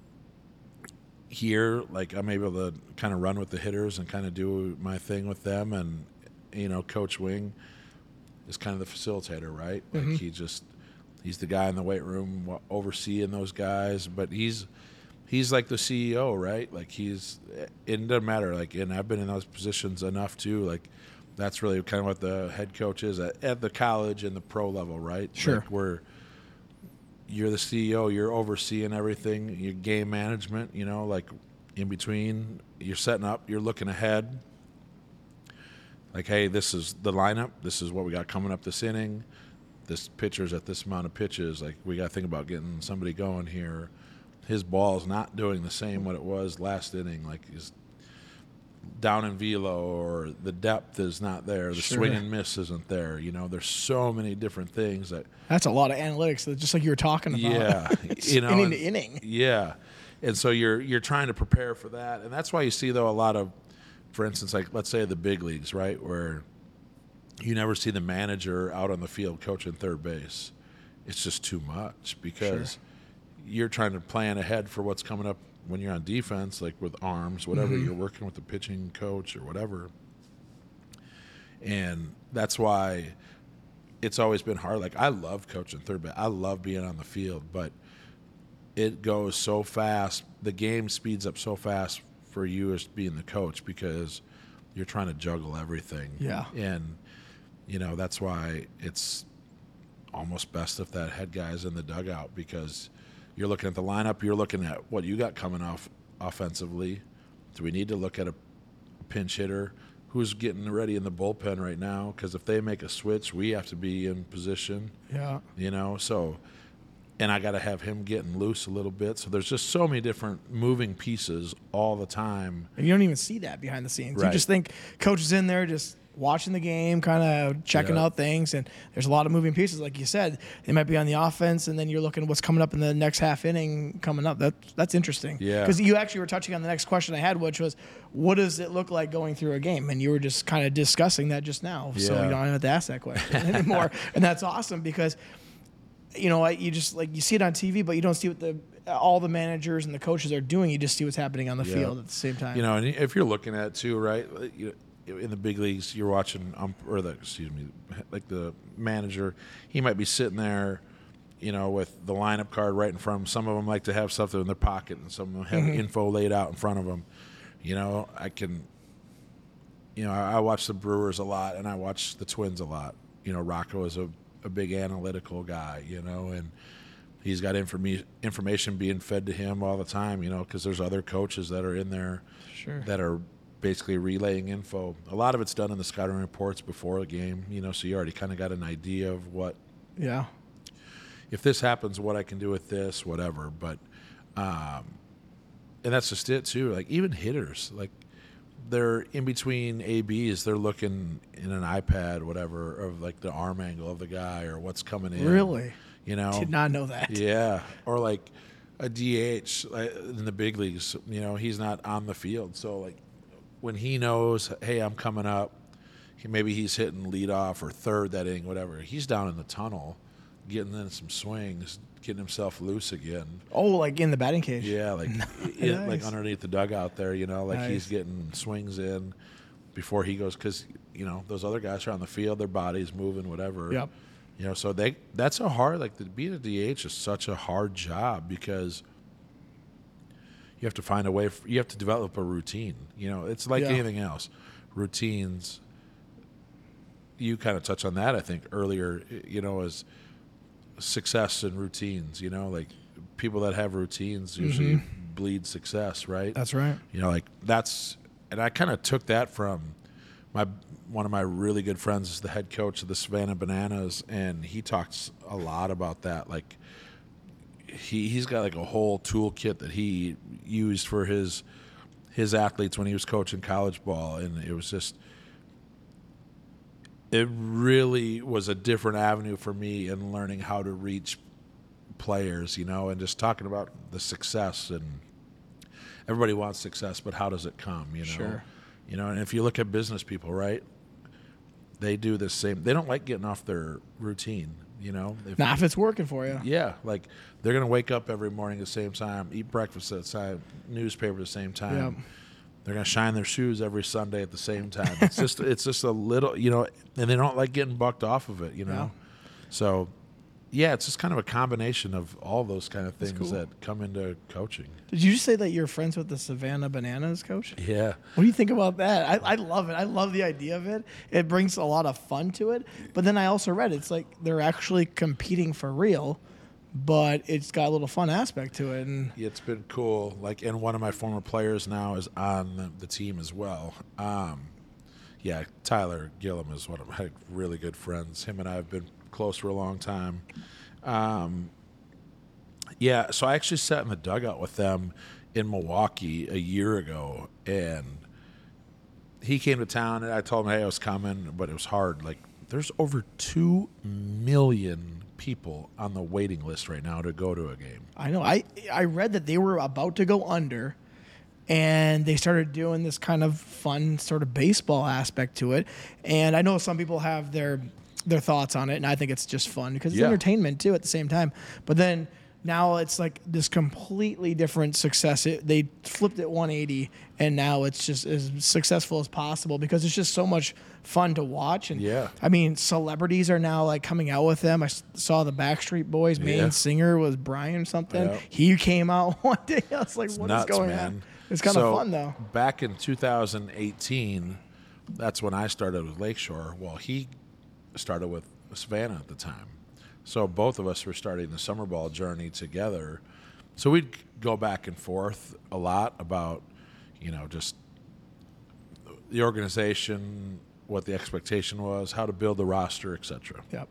here, like I'm able to kind of run with the hitters and kind of do my thing with them, and you know, Coach Wing is kind of the facilitator, right? Like Mhm. he just he's the guy in the weight room wa- overseeing those guys, but he's he's like the C E O, right? Like he's it doesn't matter. Like, and I've been in those positions enough too. Like that's really kind of what the head coach is at, at the college and the pro level, right? Sure. Like where you're the C E O, you're overseeing everything, your game management, you know, like in between, you're setting up, you're looking ahead. Like, hey, this is the lineup. This is what we got coming up this inning. This pitcher's at this amount of pitches. Like, we got to think about getting somebody going here. His ball's not doing the same what it was last inning. Like, he's down in velo, or the depth is not there. The Sure. swing and miss isn't there. You know, there's so many different things that That's a lot of analytics, just like you were talking about. yeah, It's you know, inning and- to inning. Yeah, and so you're you're trying to prepare for that, and that's why you see though a lot of, for instance, like let's say the big leagues, right, where you never see the manager out on the field coaching third base. it's just too much because sure. you're trying to plan ahead for what's coming up when you're on defense, like with arms, whatever, mm-hmm. you're working with the pitching coach or whatever. And that's why it's always been hard. Like, I love coaching third base. I love being on the field, but it goes so fast. The game speeds up so fast for you as being the coach because you're trying to juggle everything. Yeah. And, you know, that's why it's almost best if that head guy's in the dugout because you're looking at the lineup. You're looking at what you got coming off offensively. Do we need to look at a pinch hitter? Who's getting ready in the bullpen right now? Because if they make a switch, we have to be in position. Yeah. You know, so, and I got to have him getting loose a little bit. So there's just so many different moving pieces all the time. And you don't even see that behind the scenes. Right. You just think coach is in there just watching the game, kind of checking yep. out things, and there's a lot of moving pieces. Like you said, they might be on the offense, and then you're looking at what's coming up in the next half inning coming up. That That's interesting. Yeah. Because you actually were touching on the next question I had, which was, what does it look like going through a game? And you were just kind of discussing that just now, yeah. so you don't have to ask that question anymore. And that's awesome because, you know, you just, like, you see it on T V, but you don't see what the all the managers and the coaches are doing. You just see what's happening on the yeah. field at the same time. You know, and if you're looking at it too, right, you in the big leagues, you're watching, um, or the, excuse me, like the manager, he might be sitting there, you know, with the lineup card right in front of him. Some of them like to have something in their pocket, and some of them have mm-hmm. info laid out in front of them. You know, I can, you know, I, I watch the Brewers a lot, and I watch the Twins a lot. You know, Rocco is a, a big analytical guy, you know, and he's got informa- information being fed to him all the time, you know, because there's other coaches that are in there sure. that are basically relaying info. A lot of it's done in the scouting reports before the game, you know, so you already kind of got an idea of what, yeah, if this happens, what I can do with this, whatever. But, um, and that's just it too. Like even hitters, like they're in between A Bs, they're looking in an iPad, whatever, of like the arm angle of the guy or what's coming in. Really? You know? Did not know that. Yeah. Or like a D H in the big leagues, you know, he's not on the field. So like, when he knows, hey, I'm coming up, he, maybe he's hitting leadoff or third that inning, whatever. He's down in the tunnel, getting in some swings, getting himself loose again. Oh, like in the batting cage? Yeah, like nice. it, like underneath the dugout there, you know, like nice. He's getting swings in before he goes, because you know those other guys are on the field, their body's moving, whatever. Yep. You know, so they that's a hard like the, being a D H is such a hard job because you have to find a way. For, you have to develop a routine. You know, it's like yeah. anything else. Routines. You kind of touched on that, I think, earlier. You know, as success and routines. You know, like people that have routines usually mm-hmm. bleed success, right? That's right. You know, like that's, and I kind of took that from my one of my really good friends is the head coach of the Savannah Bananas, and he talks a lot about that, like. He he's got like a whole toolkit that he used for his his athletes when he was coaching college ball, and it was just it really was a different avenue for me in learning how to reach players, you know, and just talking about the success. And everybody wants success, but how does it come, you know? Sure. You know, and if you look at business people, right, they do the same. They don't like getting off their routine. You know, if, nah, if it's working for you. Yeah, like they're gonna wake up every morning at the same time, eat breakfast at the same newspaper at the same time. Yep. They're gonna shine their shoes every Sunday at the same time. It's just it's just a little, you know, and they don't like getting bucked off of it, you know. Yeah. So, yeah, it's just kind of a combination of all those kind of things cool. that come into coaching. Did you just say that you're friends with the Savannah Bananas coach? Yeah. What do you think about that? I, I love it. I love the idea of it. It brings a lot of fun to it. But then I also read it's like they're actually competing for real, but it's got a little fun aspect to it. And yeah, it's been cool. Like, and one of my former players now is on the, the team as well. Um, yeah, Tyler Gillum is one of my really good friends. Him and I have been close for a long time. Um, yeah, so I actually sat in the dugout with them in Milwaukee a year ago, and he came to town, and I told him, hey, I was coming, but it was hard. Like, there's over two million people on the waiting list right now to go to a game. I know. I I read that they were about to go under, and they started doing this kind of fun sort of baseball aspect to it. And I know some people have their their thoughts on it, and I think it's just fun because it's Yeah. entertainment too at the same time. But then now it's like this completely different success. It, they flipped it one eighty, and now it's just as successful as possible because it's just so much fun to watch. And Yeah. I mean, celebrities are now like coming out with them. I s- saw the Backstreet Boys main Yeah. singer was Brian something. Yeah. He came out one day. I was like, what is Nuts, going man. on? It's kind of So, fun though. Back in two thousand eighteen, that's when I started with Lakeshore. Well, he started with Savannah at the time. So both of us were starting the summer ball journey together. So we'd go back and forth a lot about, you know, just the organization, what the expectation was, how to build the roster, et cetera. Yep.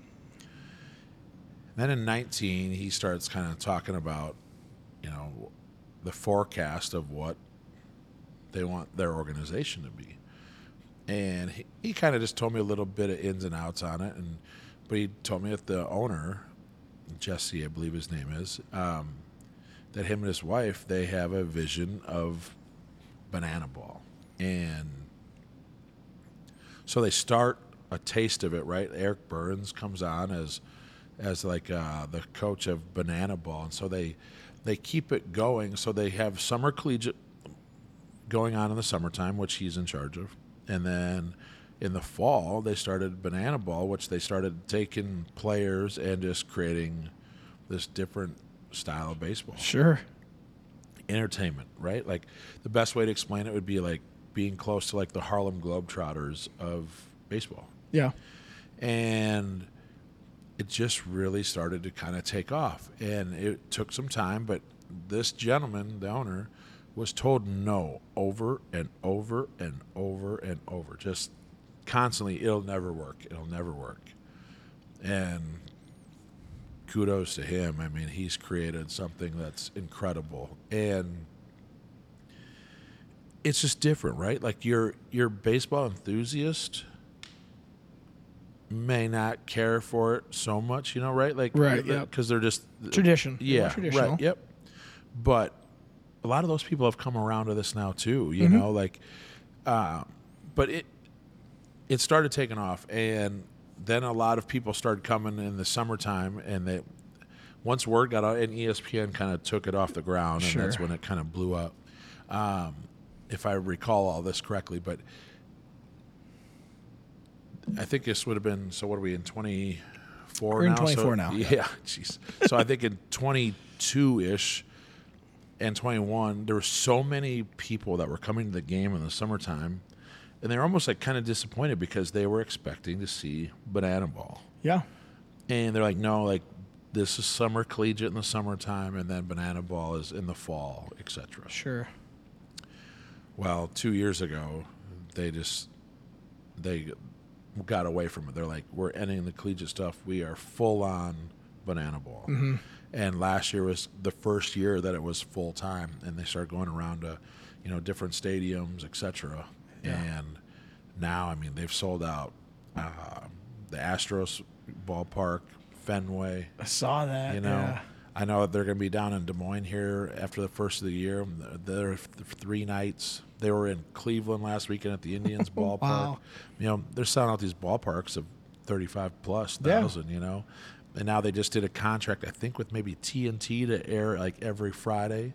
Then in nineteen, he starts kind of talking about, you know, the forecast of what they want their organization to be. And he, he kind of just told me a little bit of ins and outs on it. And but he told me that the owner, Jesse, I believe his name is, um, that him and his wife, they have a vision of banana ball. And so they start a taste of it, right? Eric Burns comes on as as like uh, the coach of banana ball. And so they they keep it going. So they have summer collegiate going on in the summertime, which he's in charge of. And then in the fall, they started banana ball, which they started taking players and just creating this different style of baseball. Sure. Entertainment, right? Like the best way to explain it would be like being close to like the Harlem Globetrotters of baseball. Yeah. And it just really started to kind of take off. And it took some time, but this gentleman, the owner, was told no over and over and over and over. Just constantly, it'll never work. It'll never work. And kudos to him. I mean, he's created something that's incredible. And it's just different, right? Like your your baseball enthusiast may not care for it so much, you know, right? Like, Right, yep. Because they're just Tradition. They're more yeah, traditional. right, yep. But a lot of those people have come around to this now too, you Mm-hmm. know, like, uh, but it it started taking off, and then a lot of people started coming in the summertime, and they once word got out, and E S P N kind of took it off the ground, Sure. and that's when it kind of blew up. Um, if I recall all this correctly, but I think this would have been, so what are we in, twenty-four We're in now? twenty-four so, now. Yeah, jeez. So I think in twenty-two-ish and twenty-one, there were so many people that were coming to the game in the summertime, and they were almost like kind of disappointed because they were expecting to see banana ball. Yeah. And they're like, no, like this is summer collegiate in the summertime, and then banana ball is in the fall, et cetera. Sure. Well, two years ago, they just they got away from it. They're like, we're ending the collegiate stuff. We are full on banana ball. Mm-hmm. And last year was the first year that it was full time, and they started going around to, you know, different stadiums, et cetera. Yeah. And now, I mean, they've sold out uh, the Astros ballpark, Fenway. I saw that. You know, Yeah. I know that they're going to be down in Des Moines here after the first of the year. They're three nights. They were in Cleveland last weekend at the Indians ballpark. Wow. You know, they're selling out these ballparks of thirty-five plus Yeah. thousand. You know, and now they just did a contract, I think, with maybe T N T to air like every Friday.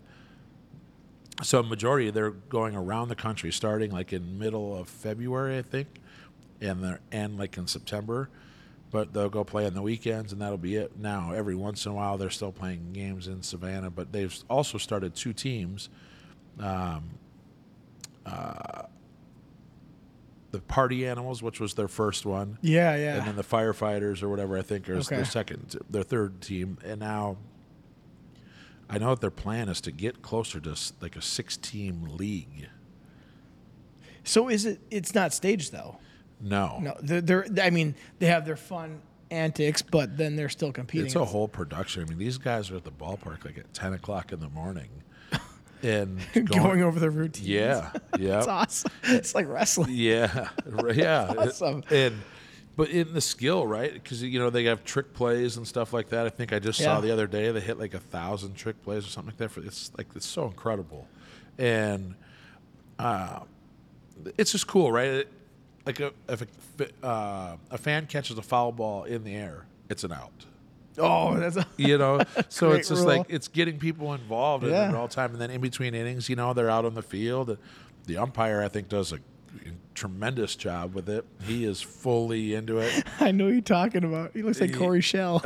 So majority they're going around the country, starting like in middle of February, I think, and they're end like in September. But they'll go play on the weekends, and that'll be it. Now, every once in a while, they're still playing games in Savannah, but they've also started two teams. Um, uh, the Party Animals, which was their first one, Yeah, yeah. and then the Firefighters or whatever, I think, is Okay. their second, their third team. And now I know that their plan is to get closer to s- like a six-team league. So is it? It's not staged though. No. No, they're, they're. I mean, they have their fun antics, but then they're still competing. It's a whole production. I mean, these guys are at the ballpark like at ten o'clock in the morning, and going, over the routine. Yeah, yeah, It's awesome. It's like wrestling. yeah, right, yeah. awesome. And but in the skill, right? Because you know they have trick plays and stuff like that. I think I just saw Yeah. the other day they hit like a thousand trick plays or something like that. For it's like it's so incredible, and uh, it's just cool, right? It, like a, if a, uh, a fan catches a foul ball in the air, it's an out. Oh, that's a You know, so Great it's just rule. like it's getting people involved in Yeah. it all the time, and then in between innings, you know, they're out on the field. The umpire, I think, does a tremendous job with it. He is fully into it. I know who you're talking about. He looks like Corey Shell.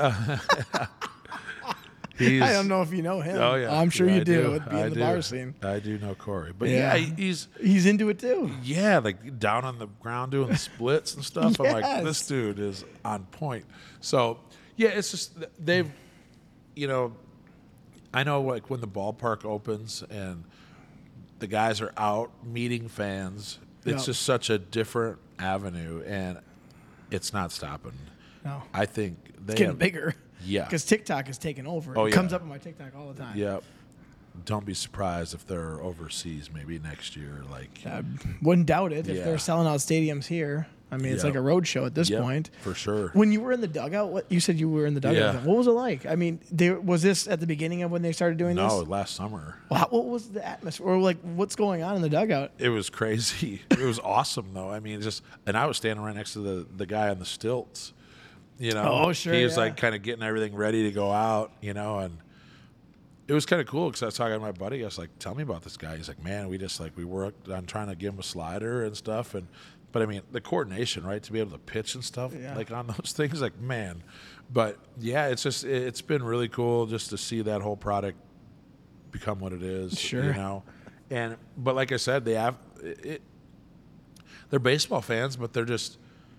He's, I don't know if you know him. Oh yeah, I'm sure Yeah, you I do, with being I in the do. bar scene. I do know Corey, but Yeah. yeah, he's He's into it too. yeah, like down on the ground doing the splits and stuff. I'm like, Yes. this dude is on point. So yeah, it's just they've, you know, I know like when the ballpark opens and the guys are out meeting fans, it's Yep. just such a different avenue, and it's not stopping. No, I think they it's getting have, bigger. Yeah. because TikTok is taking over. Oh, it yeah. comes up on my TikTok all the time. Yeah. Don't be surprised if they're overseas maybe next year. Like, I wouldn't doubt it if Yeah. they're selling out stadiums here. I mean, it's Yep. like a road show at this Yep, point. for sure. When you were in the dugout, what you said you were in the dugout. Yeah. What was it like? I mean, there was this at the beginning of when they started doing No, this. last summer. Well, how- what was the atmosphere, or like what's going on in the dugout? It was crazy. It was awesome though. I mean, just and I was standing right next to the, the guy on the stilts. You know, Oh, sure, He was yeah. like kind of getting everything ready to go out. You know, and it was kind of cool because I was talking to my buddy. I was like, "Tell me about this guy." He's like, "Man, we just like we worked on trying to give him a slider and stuff." And but I mean, the coordination, right, to be able to pitch and stuff Yeah. like on those things, like man. But yeah, it's just it's been really cool just to see that whole product become what it is. Sure. You know, and but like I said, they have it. They're baseball fans, but they're just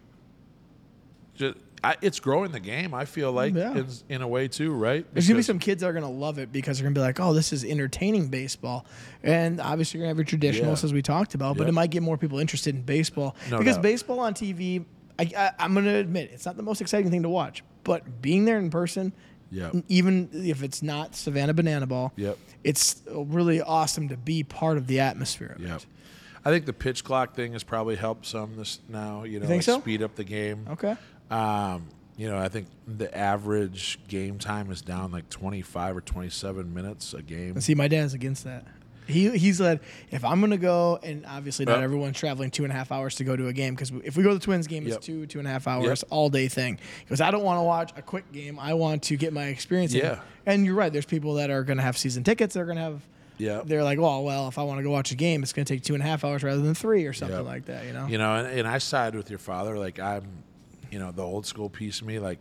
just. I, it's growing the game. I feel like Yeah. in, in a way too, right? There's gonna be Because- some kids that are gonna love it because they're gonna be like, "Oh, this is entertaining baseball," and obviously you're gonna have your traditionalists Yeah. as we talked about, but Yep. it might get more people interested in baseball No because doubt. baseball on T V. I, I, I'm gonna admit it's not the most exciting thing to watch, but being there in person, Yep. even if it's not Savannah Banana Ball, Yep. it's really awesome to be part of the atmosphere of Yep. it. I think the pitch clock thing has probably helped some this now. You know, think like so? speed up the game. Okay. Um, you know, I think the average game time is down like twenty-five or twenty-seven minutes a game. And see, my dad's against that. He he said, if I'm gonna go, and obviously not Yep. everyone's traveling two and a half hours to go to a game, because if we go to the Twins game, Yep. it's two two and a half hours Yep. all day thing. Because I don't want to watch a quick game. I want to get my experience. in. Yeah. And you're right. There's people that are gonna have season tickets. They're gonna have. Yeah. They're like, oh well, if I want to go watch a game, it's gonna take two and a half hours rather than three or something Yep. like that. You know. You know, and, and I side with your father. Like I'm, you know, the old school piece of me. Like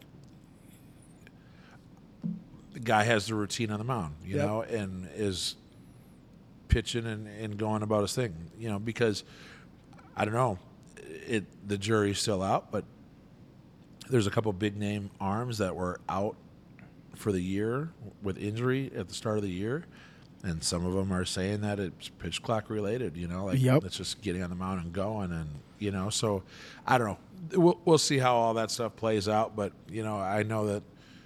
the guy has the routine on the mound, you Yep. know, and is pitching and, and going about his thing, you know, because I don't know, it the jury's still out, but there's a couple big name arms that were out for the year with injury at the start of the year. And some of them are saying that it's pitch clock related, you know, like Yep. it's just getting on the mound and going. And, you know, so I don't know. We'll, we'll see how all that stuff plays out. But, you know, I know that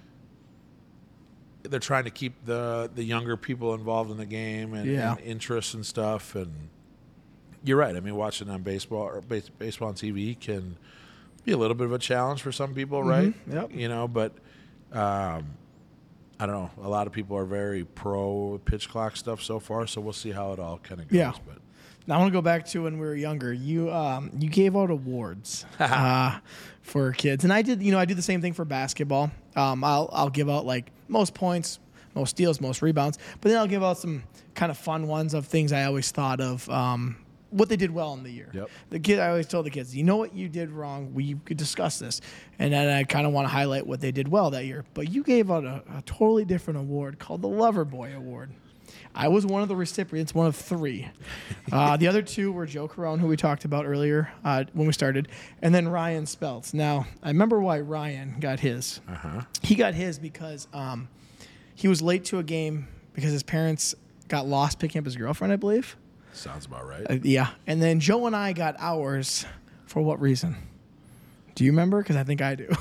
they're trying to keep the, the younger people involved in the game and, Yeah. and interest and stuff. And you're right. I mean, watching on baseball or base, baseball on T V can be a little bit of a challenge for some people, right? Yep. You know, but um, I don't know. A lot of people are very pro pitch clock stuff so far, so we'll see how it all kind of goes. Yeah. But Now I want to go back to when we were younger. You um, you gave out awards uh, for kids, and I did. You know, I do the same thing for basketball. Um, I'll I'll give out like most points, most steals, most rebounds, but then I'll give out some kind of fun ones of things I always thought of. Um, what they did well in the year. Yep. The kid, I always told the kids, you know what you did wrong. We could discuss this, and then I kind of want to highlight what they did well that year. But you gave out a, a totally different award called the Lover Boy Award. I was one of the recipients, one of three. Uh, the other two were Joe Carone, who we talked about earlier uh, when we started, and then Ryan Speltz. Now, I remember why Ryan got his. uh-huh. He got his because um, he was late to a game because his parents got lost picking up his girlfriend, I believe. Sounds about right. Uh, yeah. And then Joe and I got ours for what reason? Do you remember? Because I think I do.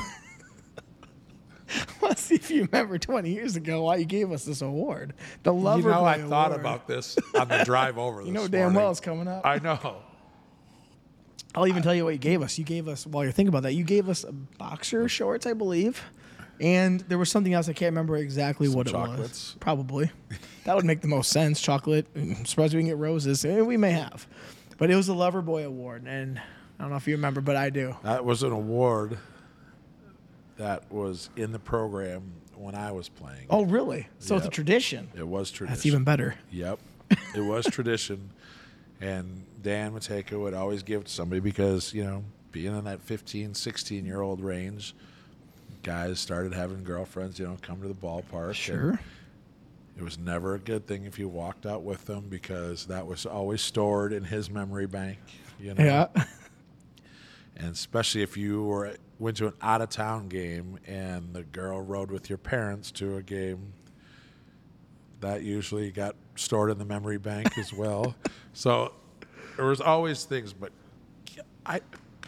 Let's see if you remember twenty years ago why you gave us this award. The Lover you know, Boy I thought Award. about this on the drive over. You this know damn morning. well it's coming up. I know. I'll even tell you what you gave us. You gave us, while you're thinking about that, you gave us boxer shorts, I believe. And there was something else. I can't remember exactly Some what it chocolates. was. Probably. That would make the most sense. Chocolate. I'm surprised we can get roses. Eh, We may have. But it was the Lover Boy Award. And I don't know if you remember, but I do. That was an award that was in the program when I was playing. Oh, really? So it's a Yep. tradition. It was tradition. That's even better. Yep. It was tradition. And Dan Matejka would always give it to somebody because, you know, being in that fifteen, sixteen-year-old range, guys started having girlfriends, you know, come to the ballpark. Sure. It was never a good thing if you walked out with them because that was always stored in his memory bank, you know. Yeah. And especially if you were went to an out-of-town game and the girl rode with your parents to a game, that usually got stored in the memory bank as well. So there was always things, but I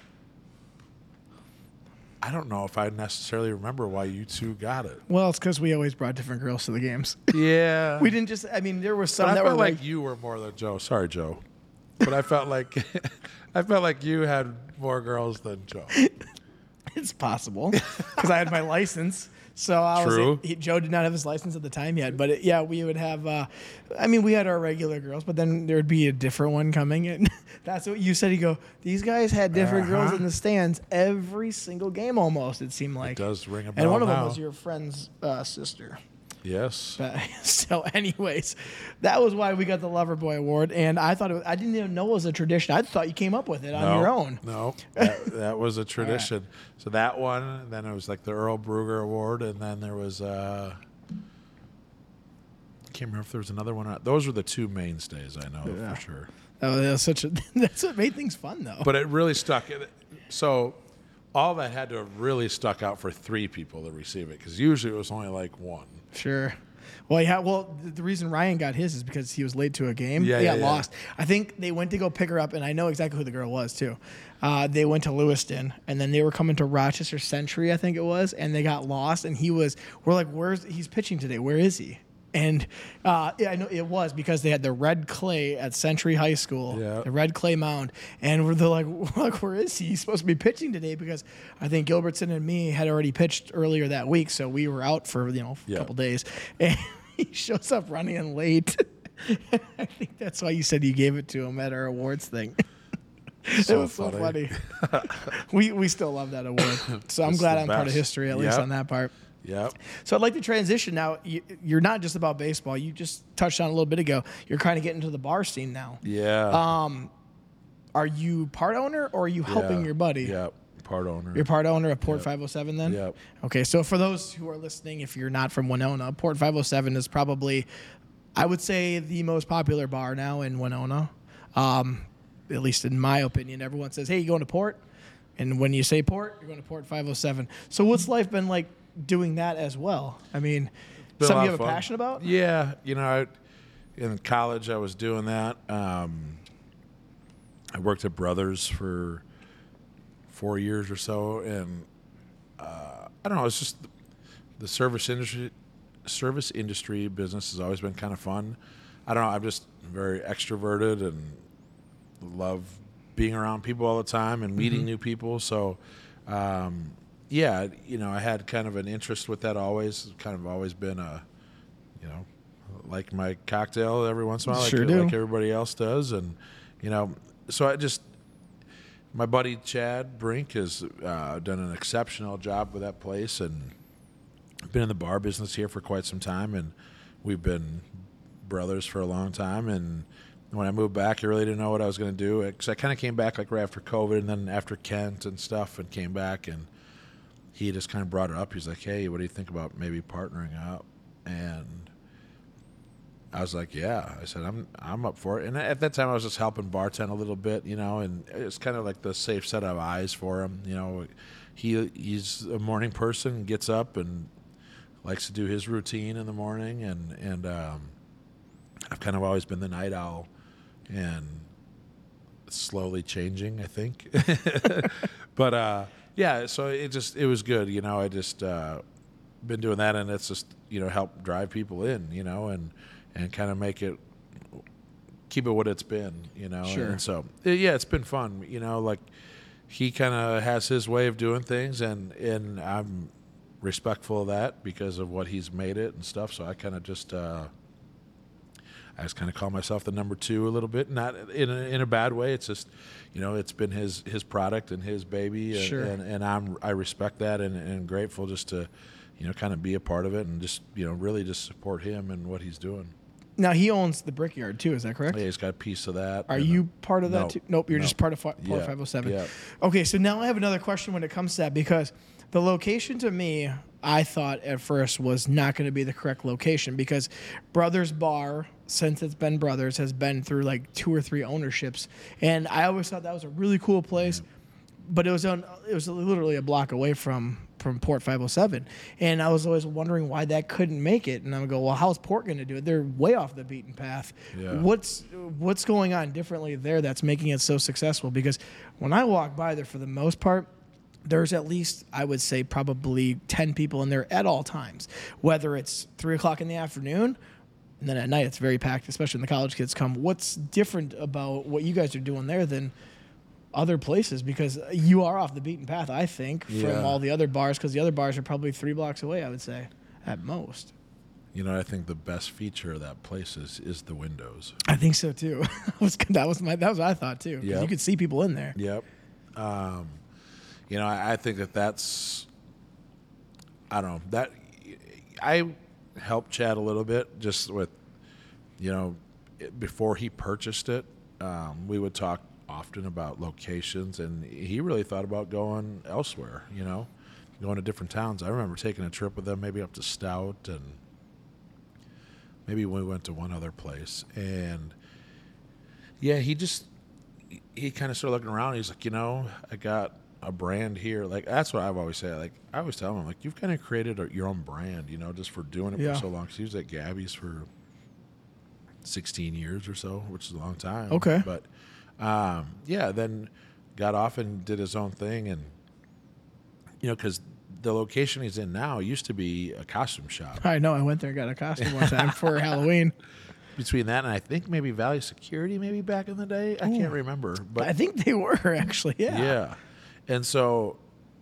I don't know if I necessarily remember why you two got it. Well, it's because we always brought different girls to the games. Yeah. We didn't just, I mean, there were some But I that felt were like like, you were more than Joe. Sorry, Joe. But I felt like I felt like you had more girls than Joe. it's possible because I had my license. So I True. was, he, Joe did not have his license at the time yet, but it, yeah, we would have, uh, I mean, we had our regular girls, but then there would be a different one coming in. That's what you said. You go, these guys had different Uh-huh. girls in the stands every single game almost, it seemed like. It does ring a bell And one of them now. was your friend's uh, sister. Yes. But, so, anyways, that was why we got the Lover Boy Award, and I thought it was, I didn't even know it was a tradition. I thought you came up with it on No, your own. No, that, that was a tradition. So that one, and then it was like the Earl Bruger Award, and then there was uh, I can't remember if there was another one. Those were the two mainstays I know Yeah. for sure. That was, that was such a. That's what made things fun, though. But it really stuck. So all that had to have really stuck out for three people to receive it, because usually it was only like one. Sure. Well, yeah. Well, the, the reason Ryan got his is because he was late to a game. Yeah, they yeah, got yeah. lost. I think they went to go pick her up, and I know exactly who the girl was too. Uh, they went to Lewiston, and then they were coming to Rochester Century, I think it was, and they got lost. And he was, we're like, "Where's he's pitching today? Where is he?" And uh, yeah, I know it was because they had the red clay at Century High School, Yeah. the red clay mound, and we're they're like, "Look, where is he? He's supposed to be pitching today." Because I think Gilbertson and me had already pitched earlier that week, so we were out for you know a Yeah. couple days, and he shows up running in late. I think that's why you said you gave it to him at our awards thing. So it was funny. so funny. we we still love that award, so I'm It's glad the I'm part of best. history at least Yep. on that part. Yep. So I'd like to transition now. You, you're not just about baseball. You just touched on it a little bit ago. You're kind of getting to the bar scene now. Yeah. Um, are you part owner or are you helping Yeah. your buddy? Yep. Part owner. You're part owner of Port Yep. five oh seven then? Yep. Okay, so for those who are listening, if you're not from Winona, Port five oh seven is probably, I would say, the most popular bar now in Winona. Um, at least in my opinion. Everyone says, hey, you going to Port? And when you say Port, you're going to Port five oh seven. So what's life been like doing that as well? I mean, Been a something lot you of have a fun. passion about? Yeah, you know, I, in college I was doing that. Um, I worked at Brothers for four years or so, and uh, I don't know. It's just the service industry. Service industry business has always been kind of fun. I don't know. I'm just very extroverted and love being around people all the time and meeting Mm-hmm. new people. So, um, yeah, you know, I had kind of an interest with that always. Kind of always been a, you know, like my cocktail every once in a while, Sure like, do. like everybody else does, and you know, so I just. My buddy Chad Brink has uh, done an exceptional job with that place, and been in the bar business here for quite some time, and we've been brothers for a long time. And when I moved back, I really didn't know what I was going to do, because I kind of came back like right after COVID, and then after Kent and stuff, and came back, and he just kind of brought it up. He's like, "Hey, what do you think about maybe partnering up?" And I was like, "Yeah." I said, "I'm I'm up for it." And at that time, I was just helping bartend a little bit, you know, and it's kind of like the safe set of eyes for him, you know. He he's a morning person, gets up and likes to do his routine in the morning, and and um, I've kind of always been the night owl, and it's slowly changing, I think. But uh, yeah, so it just it was good, you know. I just uh, been doing that, and it's just you know help drive people in, you know, and and kind of make it keep it what it's been, you know. Sure. And so yeah, it's been fun, you know. Like he kind of has his way of doing things, and and I'm respectful of that because of what he's made it and stuff. So I kind of just uh, I just kind of call myself the number two a little bit, not in a, in a bad way. It's just, you know, it's been his his product and his baby, and Sure. and, and I'm I respect that and, and grateful just to, you know, kind of be a part of it and just, you know, really just support him and what he's doing. Now he owns the Brickyard too. Is that correct? Yeah, he's got a piece of that. Are and, you part of that no, too? Nope, you're no. just part of Port Yeah, five oh seven. yeah. Okay, so now I have another question when it comes to that, because the location to me, I thought at first was not going to be the correct location, because Brothers Bar, since it's been Brothers, has been through like two or three ownerships, and I always thought that was a really cool place, but it was on it was literally a block away from from Port five oh seven, and I was always wondering why that couldn't make it, and I would go, well, how's Port going to do it? They're way off the beaten path. Yeah. What's what's going on differently there that's making it so successful? Because when I walk by there, for the most part, there's at least, I would say, probably ten people in there at all times, whether it's three o'clock in the afternoon, and then at night it's very packed, especially when the college kids come. What's different about what you guys are doing there than other places? Because you are off the beaten path, I think, from Yeah. all the other bars, because the other bars are probably three blocks away, I would say, at most. You know, I think the best feature of that place is, is the windows. I think so too. that was that was my that was what I thought too. 'Cause Yep. you could see people in there. Yep. Um, you know, I, I think that that's, I don't know, that I helped Chad a little bit just with, you know, it- before he purchased it, um, we would talk often about locations, and he really thought about going elsewhere, you know, going to different towns. I remember taking a trip with them, maybe up to Stout, and maybe we went to one other place. And yeah, he just, he kind of started looking around. He's like, you know, I got a brand here. Like, that's what I've always said. Like, I always tell him, like, you've kind of created a, your own brand, you know, just for doing it Yeah. for so long. 'Cause he was at Gabby's for sixteen years or so, which is a long time. Okay. But, um, yeah, then got off and did his own thing. And, you know, because the location he's in now used to be a costume shop. I know. I went there and got a costume one time for Halloween. Between that and I think maybe Valley Security, maybe back in the day. I can't remember. But I think they were actually. Yeah. yeah. And so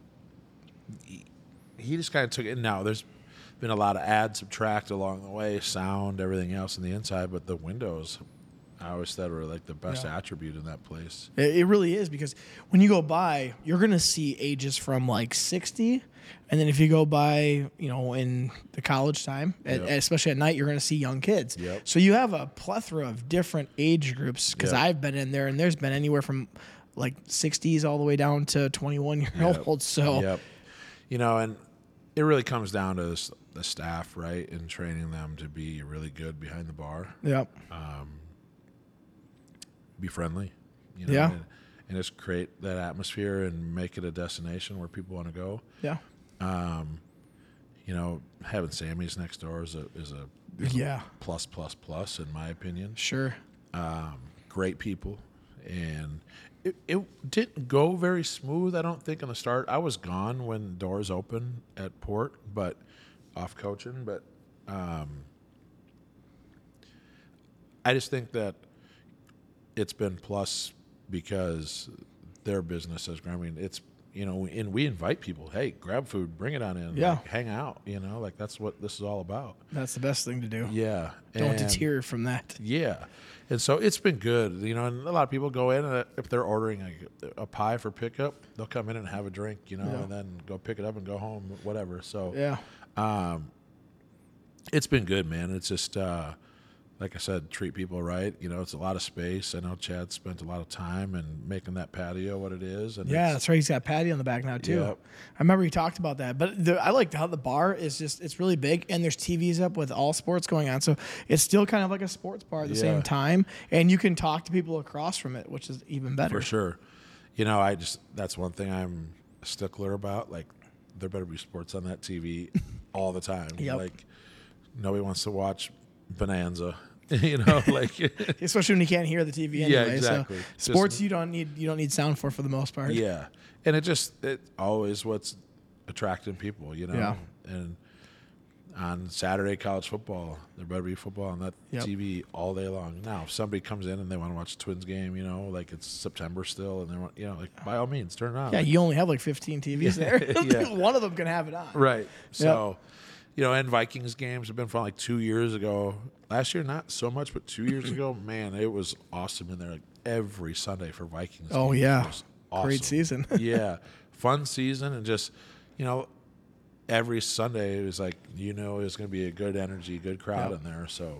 he, he just kind of took it. Now, there's been a lot of add, subtract along the way, sound, everything else on the inside, but the windows, I always thought were like the best Yeah. attribute in that place. It, it really is, because when you go by, you're going to see ages from like sixty. And then if you go by, you know, in the college time, at, Yep. especially at night, you're going to see young kids. Yep. So you have a plethora of different age groups, because Yep. I've been in there, and there's been anywhere from like sixties all the way down to twenty-one year Yep. olds. So Yep. You know, and it really comes down to this, the staff, right, and training them to be really good behind the bar. yep. Be friendly, you know, Yeah. and, and just create that atmosphere and make it a destination where people want to go. Yeah. You know, having Sammy's next door is a is a, is a Yeah. plus plus plus in my opinion. Sure. Um, great people, and it, it didn't go very smooth. I don't think in the start. I was gone when doors opened at Port, but off coaching. But um, I just think that it's been plus because their business has grown. I mean, it's, you know, and we invite people, hey, grab food, bring it on in, Yeah. like, hang out, you know, like that's what this is all about. That's the best thing to do. Yeah. Don't and- deter from that. Yeah. And so it's been good, you know, and a lot of people go in, and if they're ordering a, a pie for pickup, they'll come in and have a drink, you know, Yeah. and then go pick it up and go home, whatever. So Yeah. it's been good, man. It's just, uh, like I said, treat people right. You know, it's a lot of space. I know Chad spent a lot of time in making that patio what it is. And Yeah, it's, that's right. He's got patio on the back now too. Yep. I remember he talked about that. But the, I like how the bar is just, it's really big, and there's T Vs up with all sports going on. So it's still kind of like a sports bar at the Yeah. same time. And you can talk to people across from it, which is even better. for sure. You know, I just, that's one thing I'm a stickler about. Like, there better be sports on that T V all the time. Yep. Like, nobody wants to watch Bonanza, you know, like, Especially when you can't hear the T V Yeah, anyway. exactly. So sports Just- you don't need you don't need sound for for the most part. yeah. And it just, it always what's attracting people, you know? Yeah. And on Saturday college football, there better be football on that Yep. T V all day long. Now, if somebody comes in and they want to watch a Twins game, you know, like it's September still, and they want, you know, like by all means, turn it on. Yeah, you only have like fifteen T Vs there. Yeah. One of them can have it on. Right. So, you know, and Vikings games have been fun. Like two years ago, last year not so much, but two years ago, man, it was awesome in there. Like every Sunday for Vikings. Oh games. yeah, It was awesome. great season. Yeah, fun season, and just you know, every Sunday it was like you know it was going to be a good energy, good crowd Yep. in there. So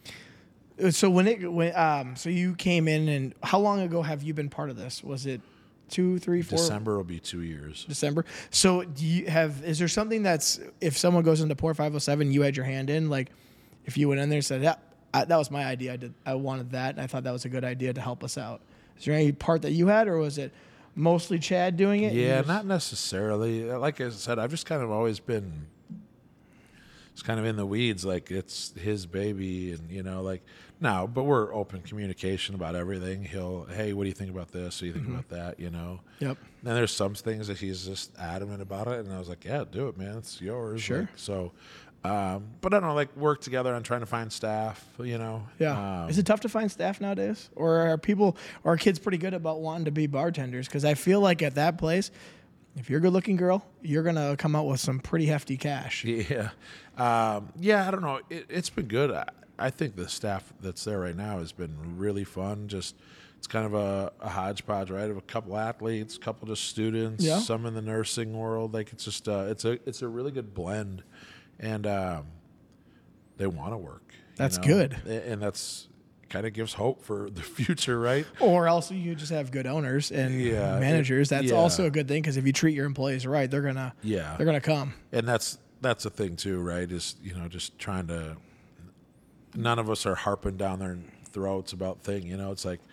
So when it when um so you came in, and how long ago have you been part of this? Was it two, three, four? December will be two years. December. So do you have? Is there something that's if someone goes into Port five oh seven, you had your hand in? Like, if you went in there and said, "Yeah, I, that was my idea. I did. I wanted that, and I thought that was a good idea to help us out." Is there any part that you had, or was it mostly Chad doing it? Yeah, Just- not necessarily. Like I said, I've just kind of always been it's kind of in the weeds, like it's his baby, and you know, like no, but we're open communication about everything. He'll, hey, what do you think about this? What do you think Mm-hmm. about that? You know. Yep. Then there's some things that he's just adamant about it, and I was like, yeah, do it, man. It's yours. Sure. Like, so, um, but I don't know, like work together on trying to find staff. You know. Yeah. Um, Is it tough to find staff nowadays, or are people, or are kids pretty good about wanting to be bartenders? Because I feel like at that place, if you're a good-looking girl, you're gonna come out with some pretty hefty cash. Yeah, um, yeah. I don't know. It, it's been good. I, I think the staff that's there right now has been really fun. Just it's kind of a, a hodgepodge, right? Of a couple athletes, a couple just students, Yeah. some in the nursing world. Like it's just uh, it's a it's a really good blend, and um, they want to work. you That's know? good. A- and that's kind of gives hope for the future, right? Or else you just have good owners and Yeah, managers. it- That's yeah. also a good thing because if you treat your employees right, they're gonna Yeah, they're gonna come. and that's that's a thing too, right? Is you know just trying to. None of us are harping down their throats about thing. You know, it's like,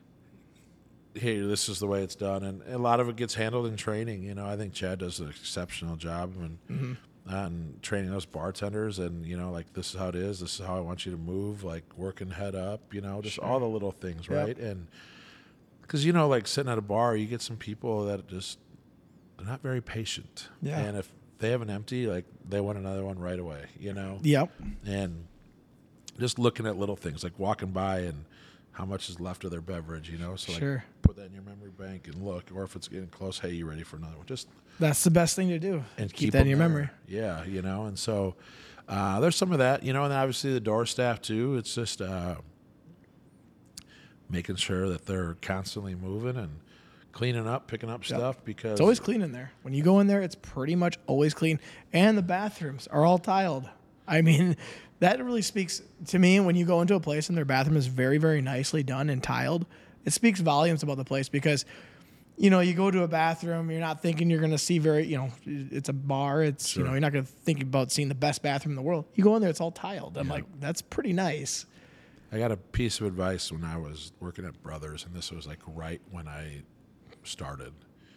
hey, this is the way it's done, and a lot of it gets handled in training. You know, I think Chad does an exceptional job and Mm-hmm. and training those bartenders, and you know, like this is how it is. This is how I want you to move, like working head up. You know, just all the little things, Yep. right? And because you know, like sitting at a bar, you get some people that just they're not very patient. Yeah. And if they have an empty, like they want another one right away. You know. Yep. And just looking at little things like walking by and how much is left of their beverage, you know. So like Sure. put that in your memory bank and look, or if it's getting close, hey, you ready for another one? Just That's the best thing to do. and keep, keep, that in them your there. memory. Yeah, you know. And so uh, there's some of that, you know, and then obviously the door staff too. It's just uh, making sure that they're constantly moving and cleaning up, picking up Yep. stuff because It's always clean in there. When you go in there, it's pretty much always clean. And the bathrooms are all tiled. I mean, that really speaks to me when you go into a place and their bathroom is very, very nicely done and tiled. It speaks volumes about the place because, you know, you go to a bathroom, you're not thinking you're going to see very, you know, it's a bar. It's, you Sure. know, you're not going to think about seeing the best bathroom in the world. You go in there, it's all tiled. I'm Yeah. like, that's pretty nice. I got a piece of advice when I was working at Brothers, and this was like right when I started.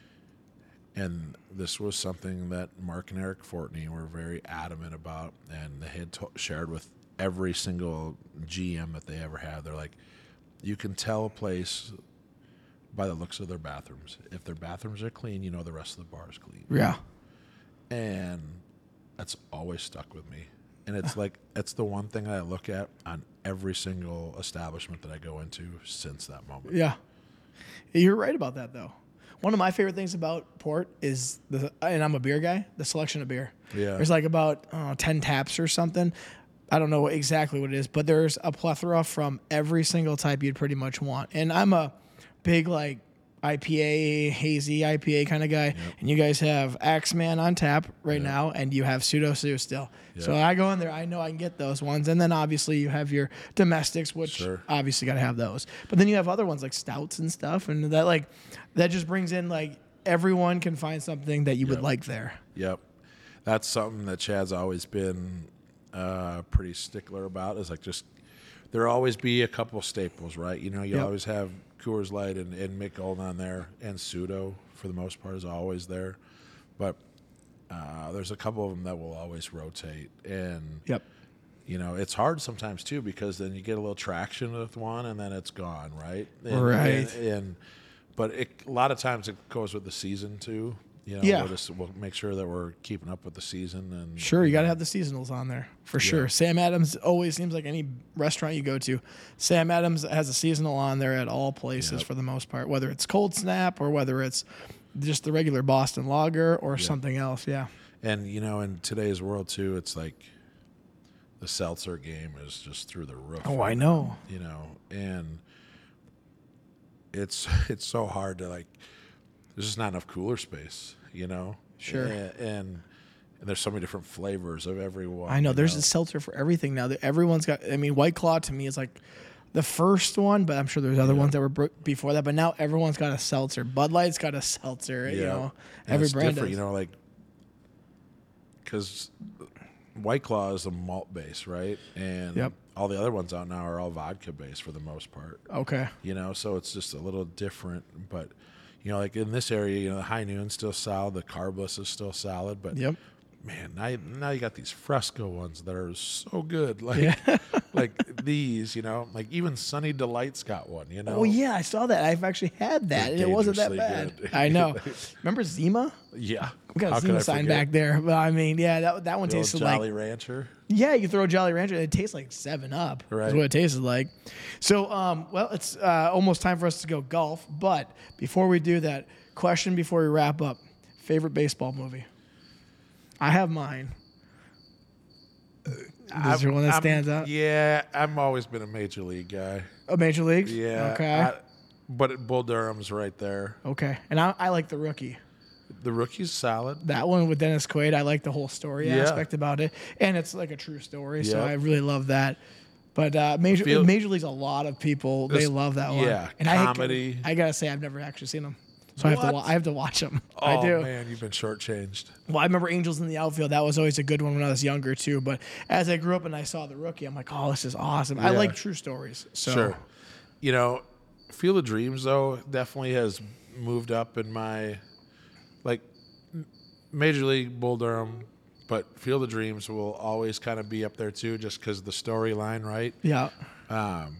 And this was something that Mark and Eric Fortney were very adamant about, and they had to- shared with every single G M that they ever had. They're like, you can tell a place by the looks of their bathrooms. If their bathrooms are clean, you know the rest of the bar is clean. Yeah. And that's always stuck with me. And it's like, it's the one thing I look at on every single establishment that I go into since that moment. Yeah. You're right about that, though. One of my favorite things about Port is the, and I'm a beer guy, the selection of beer. Yeah. There's like about uh, ten taps or something. I don't know exactly what it is, but there's a plethora from every single type you'd pretty much want. And I'm a big like I P A, hazy I P A kind of guy. And you guys have Axeman on tap right now, and you have Pseudo Sue still. So Yep. I go in there, I know I can get those ones. And then obviously you have your domestics, which Sure. obviously got to have those. But then you have other ones like stouts and stuff. And that like, that just brings in like everyone can find something that you would Yep. like there. Yep. That's something that Chad's always been uh, pretty stickler about is like just there'll always be a couple staples, right? You know, you Yep. always have Coors Light and, and Mick Golden on there, and Pseudo for the most part is always there. But uh, there's a couple of them that will always rotate. And, Yep. you know, it's hard sometimes too because then you get a little traction with one and then it's gone, right? And, Right. And, and but it, a lot of times it goes with the season too. You know, Yeah. we'll just we'll make sure that we're keeping up with the season and Sure, you got to have the seasonals on there for sure. Yeah. Sam Adams always seems like any restaurant you go to, Sam Adams has a seasonal on there at all places Yep. for the most part, whether it's Cold Snap or whether it's just the regular Boston Lager or something else. Yeah. And, you know, in today's world, too, it's like the seltzer game is just through the roof. Oh, I know. You know, and it's it's so hard to, like, there's just not enough cooler space, you know? Sure. And, and, and there's so many different flavors of every one. I know. you There's a seltzer for everything now. That everyone's got. I mean, White Claw to me is like the first one, but I'm sure there's other Yeah. ones that were br- before that. But now everyone's got a seltzer. Bud Light's got a seltzer. You know, And every it's brand different, does. you know, like, because White Claw is a malt base, right? And Yep. all the other ones out now are all vodka based for the most part. Okay. You know, so it's just a little different. But, you know, like in this area, you know, the High Noon's still solid, the Carbless is still solid. But, Yep. man, now, now you got these Fresco ones that are so good. Like, Yeah. like these, you know, like even Sunny Delight's got one, you know? Oh yeah, I saw that. I've actually had that, They're and it wasn't that dangerously bad. good. I know. Remember Zima? Yeah. We got How a could I Zima sign forget? back there. But I mean, yeah, that that one The old tasted Jolly like Rancher. yeah. You throw a Jolly Rancher, and it tastes like Seven Up. Is Right. what it tasted like. So, um, well, it's uh, almost time for us to go golf. But before we do that, question before we wrap up: favorite baseball movie? I have mine. Is there one that I'm- stands out? Yeah, I've always been a major league guy. Oh, Major Leagues. Yeah. Okay. I- but Bull Durham's right there. okay. And I, I like The Rookie. The rookie's solid. That one with Dennis Quaid, I like the whole story Yeah. aspect about it, and it's like a true story, so Yep. I really love that. But uh, Major feel- Major League's a lot of people they This- love that one. yeah, and comedy. I, I gotta say I've never actually seen them, so I have to What? wa- I have to watch them. Oh, I do. man, you've been shortchanged. Well, I remember Angels in the Outfield. That was always a good one when I was younger too. But as I grew up and I saw The Rookie, I'm like, oh, this is awesome. I Yeah. like true stories. So Sure. You know, Field of Dreams, though, definitely has moved up in my, like, m- Major League, Bull Durham, but Field of Dreams will always kind of be up there, too, just because of the storyline, right? yeah, Um,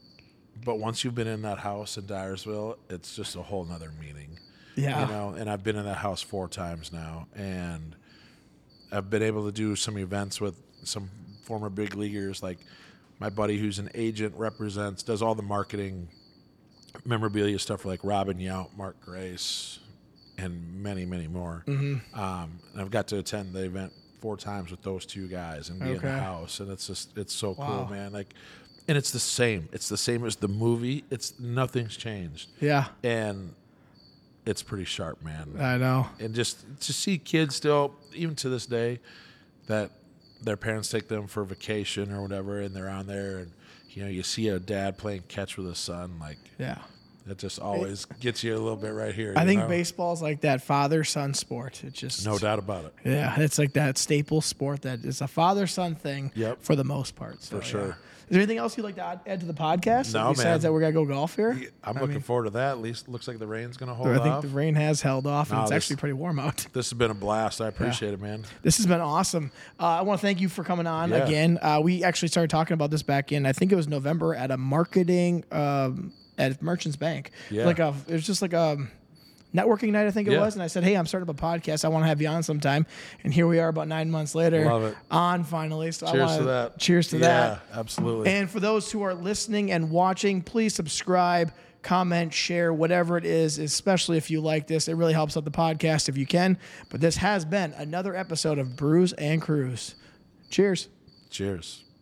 but once you've been in that house in Dyersville, it's just a whole nother meaning. yeah, You know, and I've been in that house four times now, and I've been able to do some events with some former big leaguers, like my buddy who's an agent, represents, does all the marketing, memorabilia stuff for like Robin Yount, Mark Grace, and many, many more. Mm-hmm. Um, and I've got to attend the event four times with those two guys and be in Okay. the house, and it's just it's so Wow. cool, man. Like, and it's the same. It's the same as the movie. It's nothing's changed, yeah. and it's pretty sharp, man. I know. And just to see kids still, even to this day, that their parents take them for vacation or whatever, and they're on there, and you know, you see a dad playing catch with his son, like Yeah. that just always gets you a little bit right here. I you think know? baseball's like that father-son sport. It just no doubt about it. Yeah, it's like that staple sport that is a father-son thing Yep. for the most part. So, For sure. yeah. Is there anything else you'd like to add, add to the podcast? No, Besides man. that, we're gonna go golf here. I'm I looking mean, forward to that. At least it looks like the rain's going to hold I think off. the rain has held off, and No, it's this- actually pretty warm out. This has been a blast. I appreciate it, man. This has been awesome. Uh, I want to thank you for coming on Yeah. again. Uh, we actually started talking about this back in, I think it was November, at a marketing um, at Merchants Bank. Yeah. Like a, it was just like a networking night, I think it Yeah. was. And I said, hey, I'm starting up a podcast. I want to have you on sometime. And here we are, about nine months later, Love it. on finally. So I Cheers wanna, to that. Cheers to yeah, that. absolutely. And for those who are listening and watching, please subscribe, comment, share, whatever it is, especially if you like this. It really helps out the podcast if you can. But this has been another episode of Brews and Cruise. Cheers. Cheers.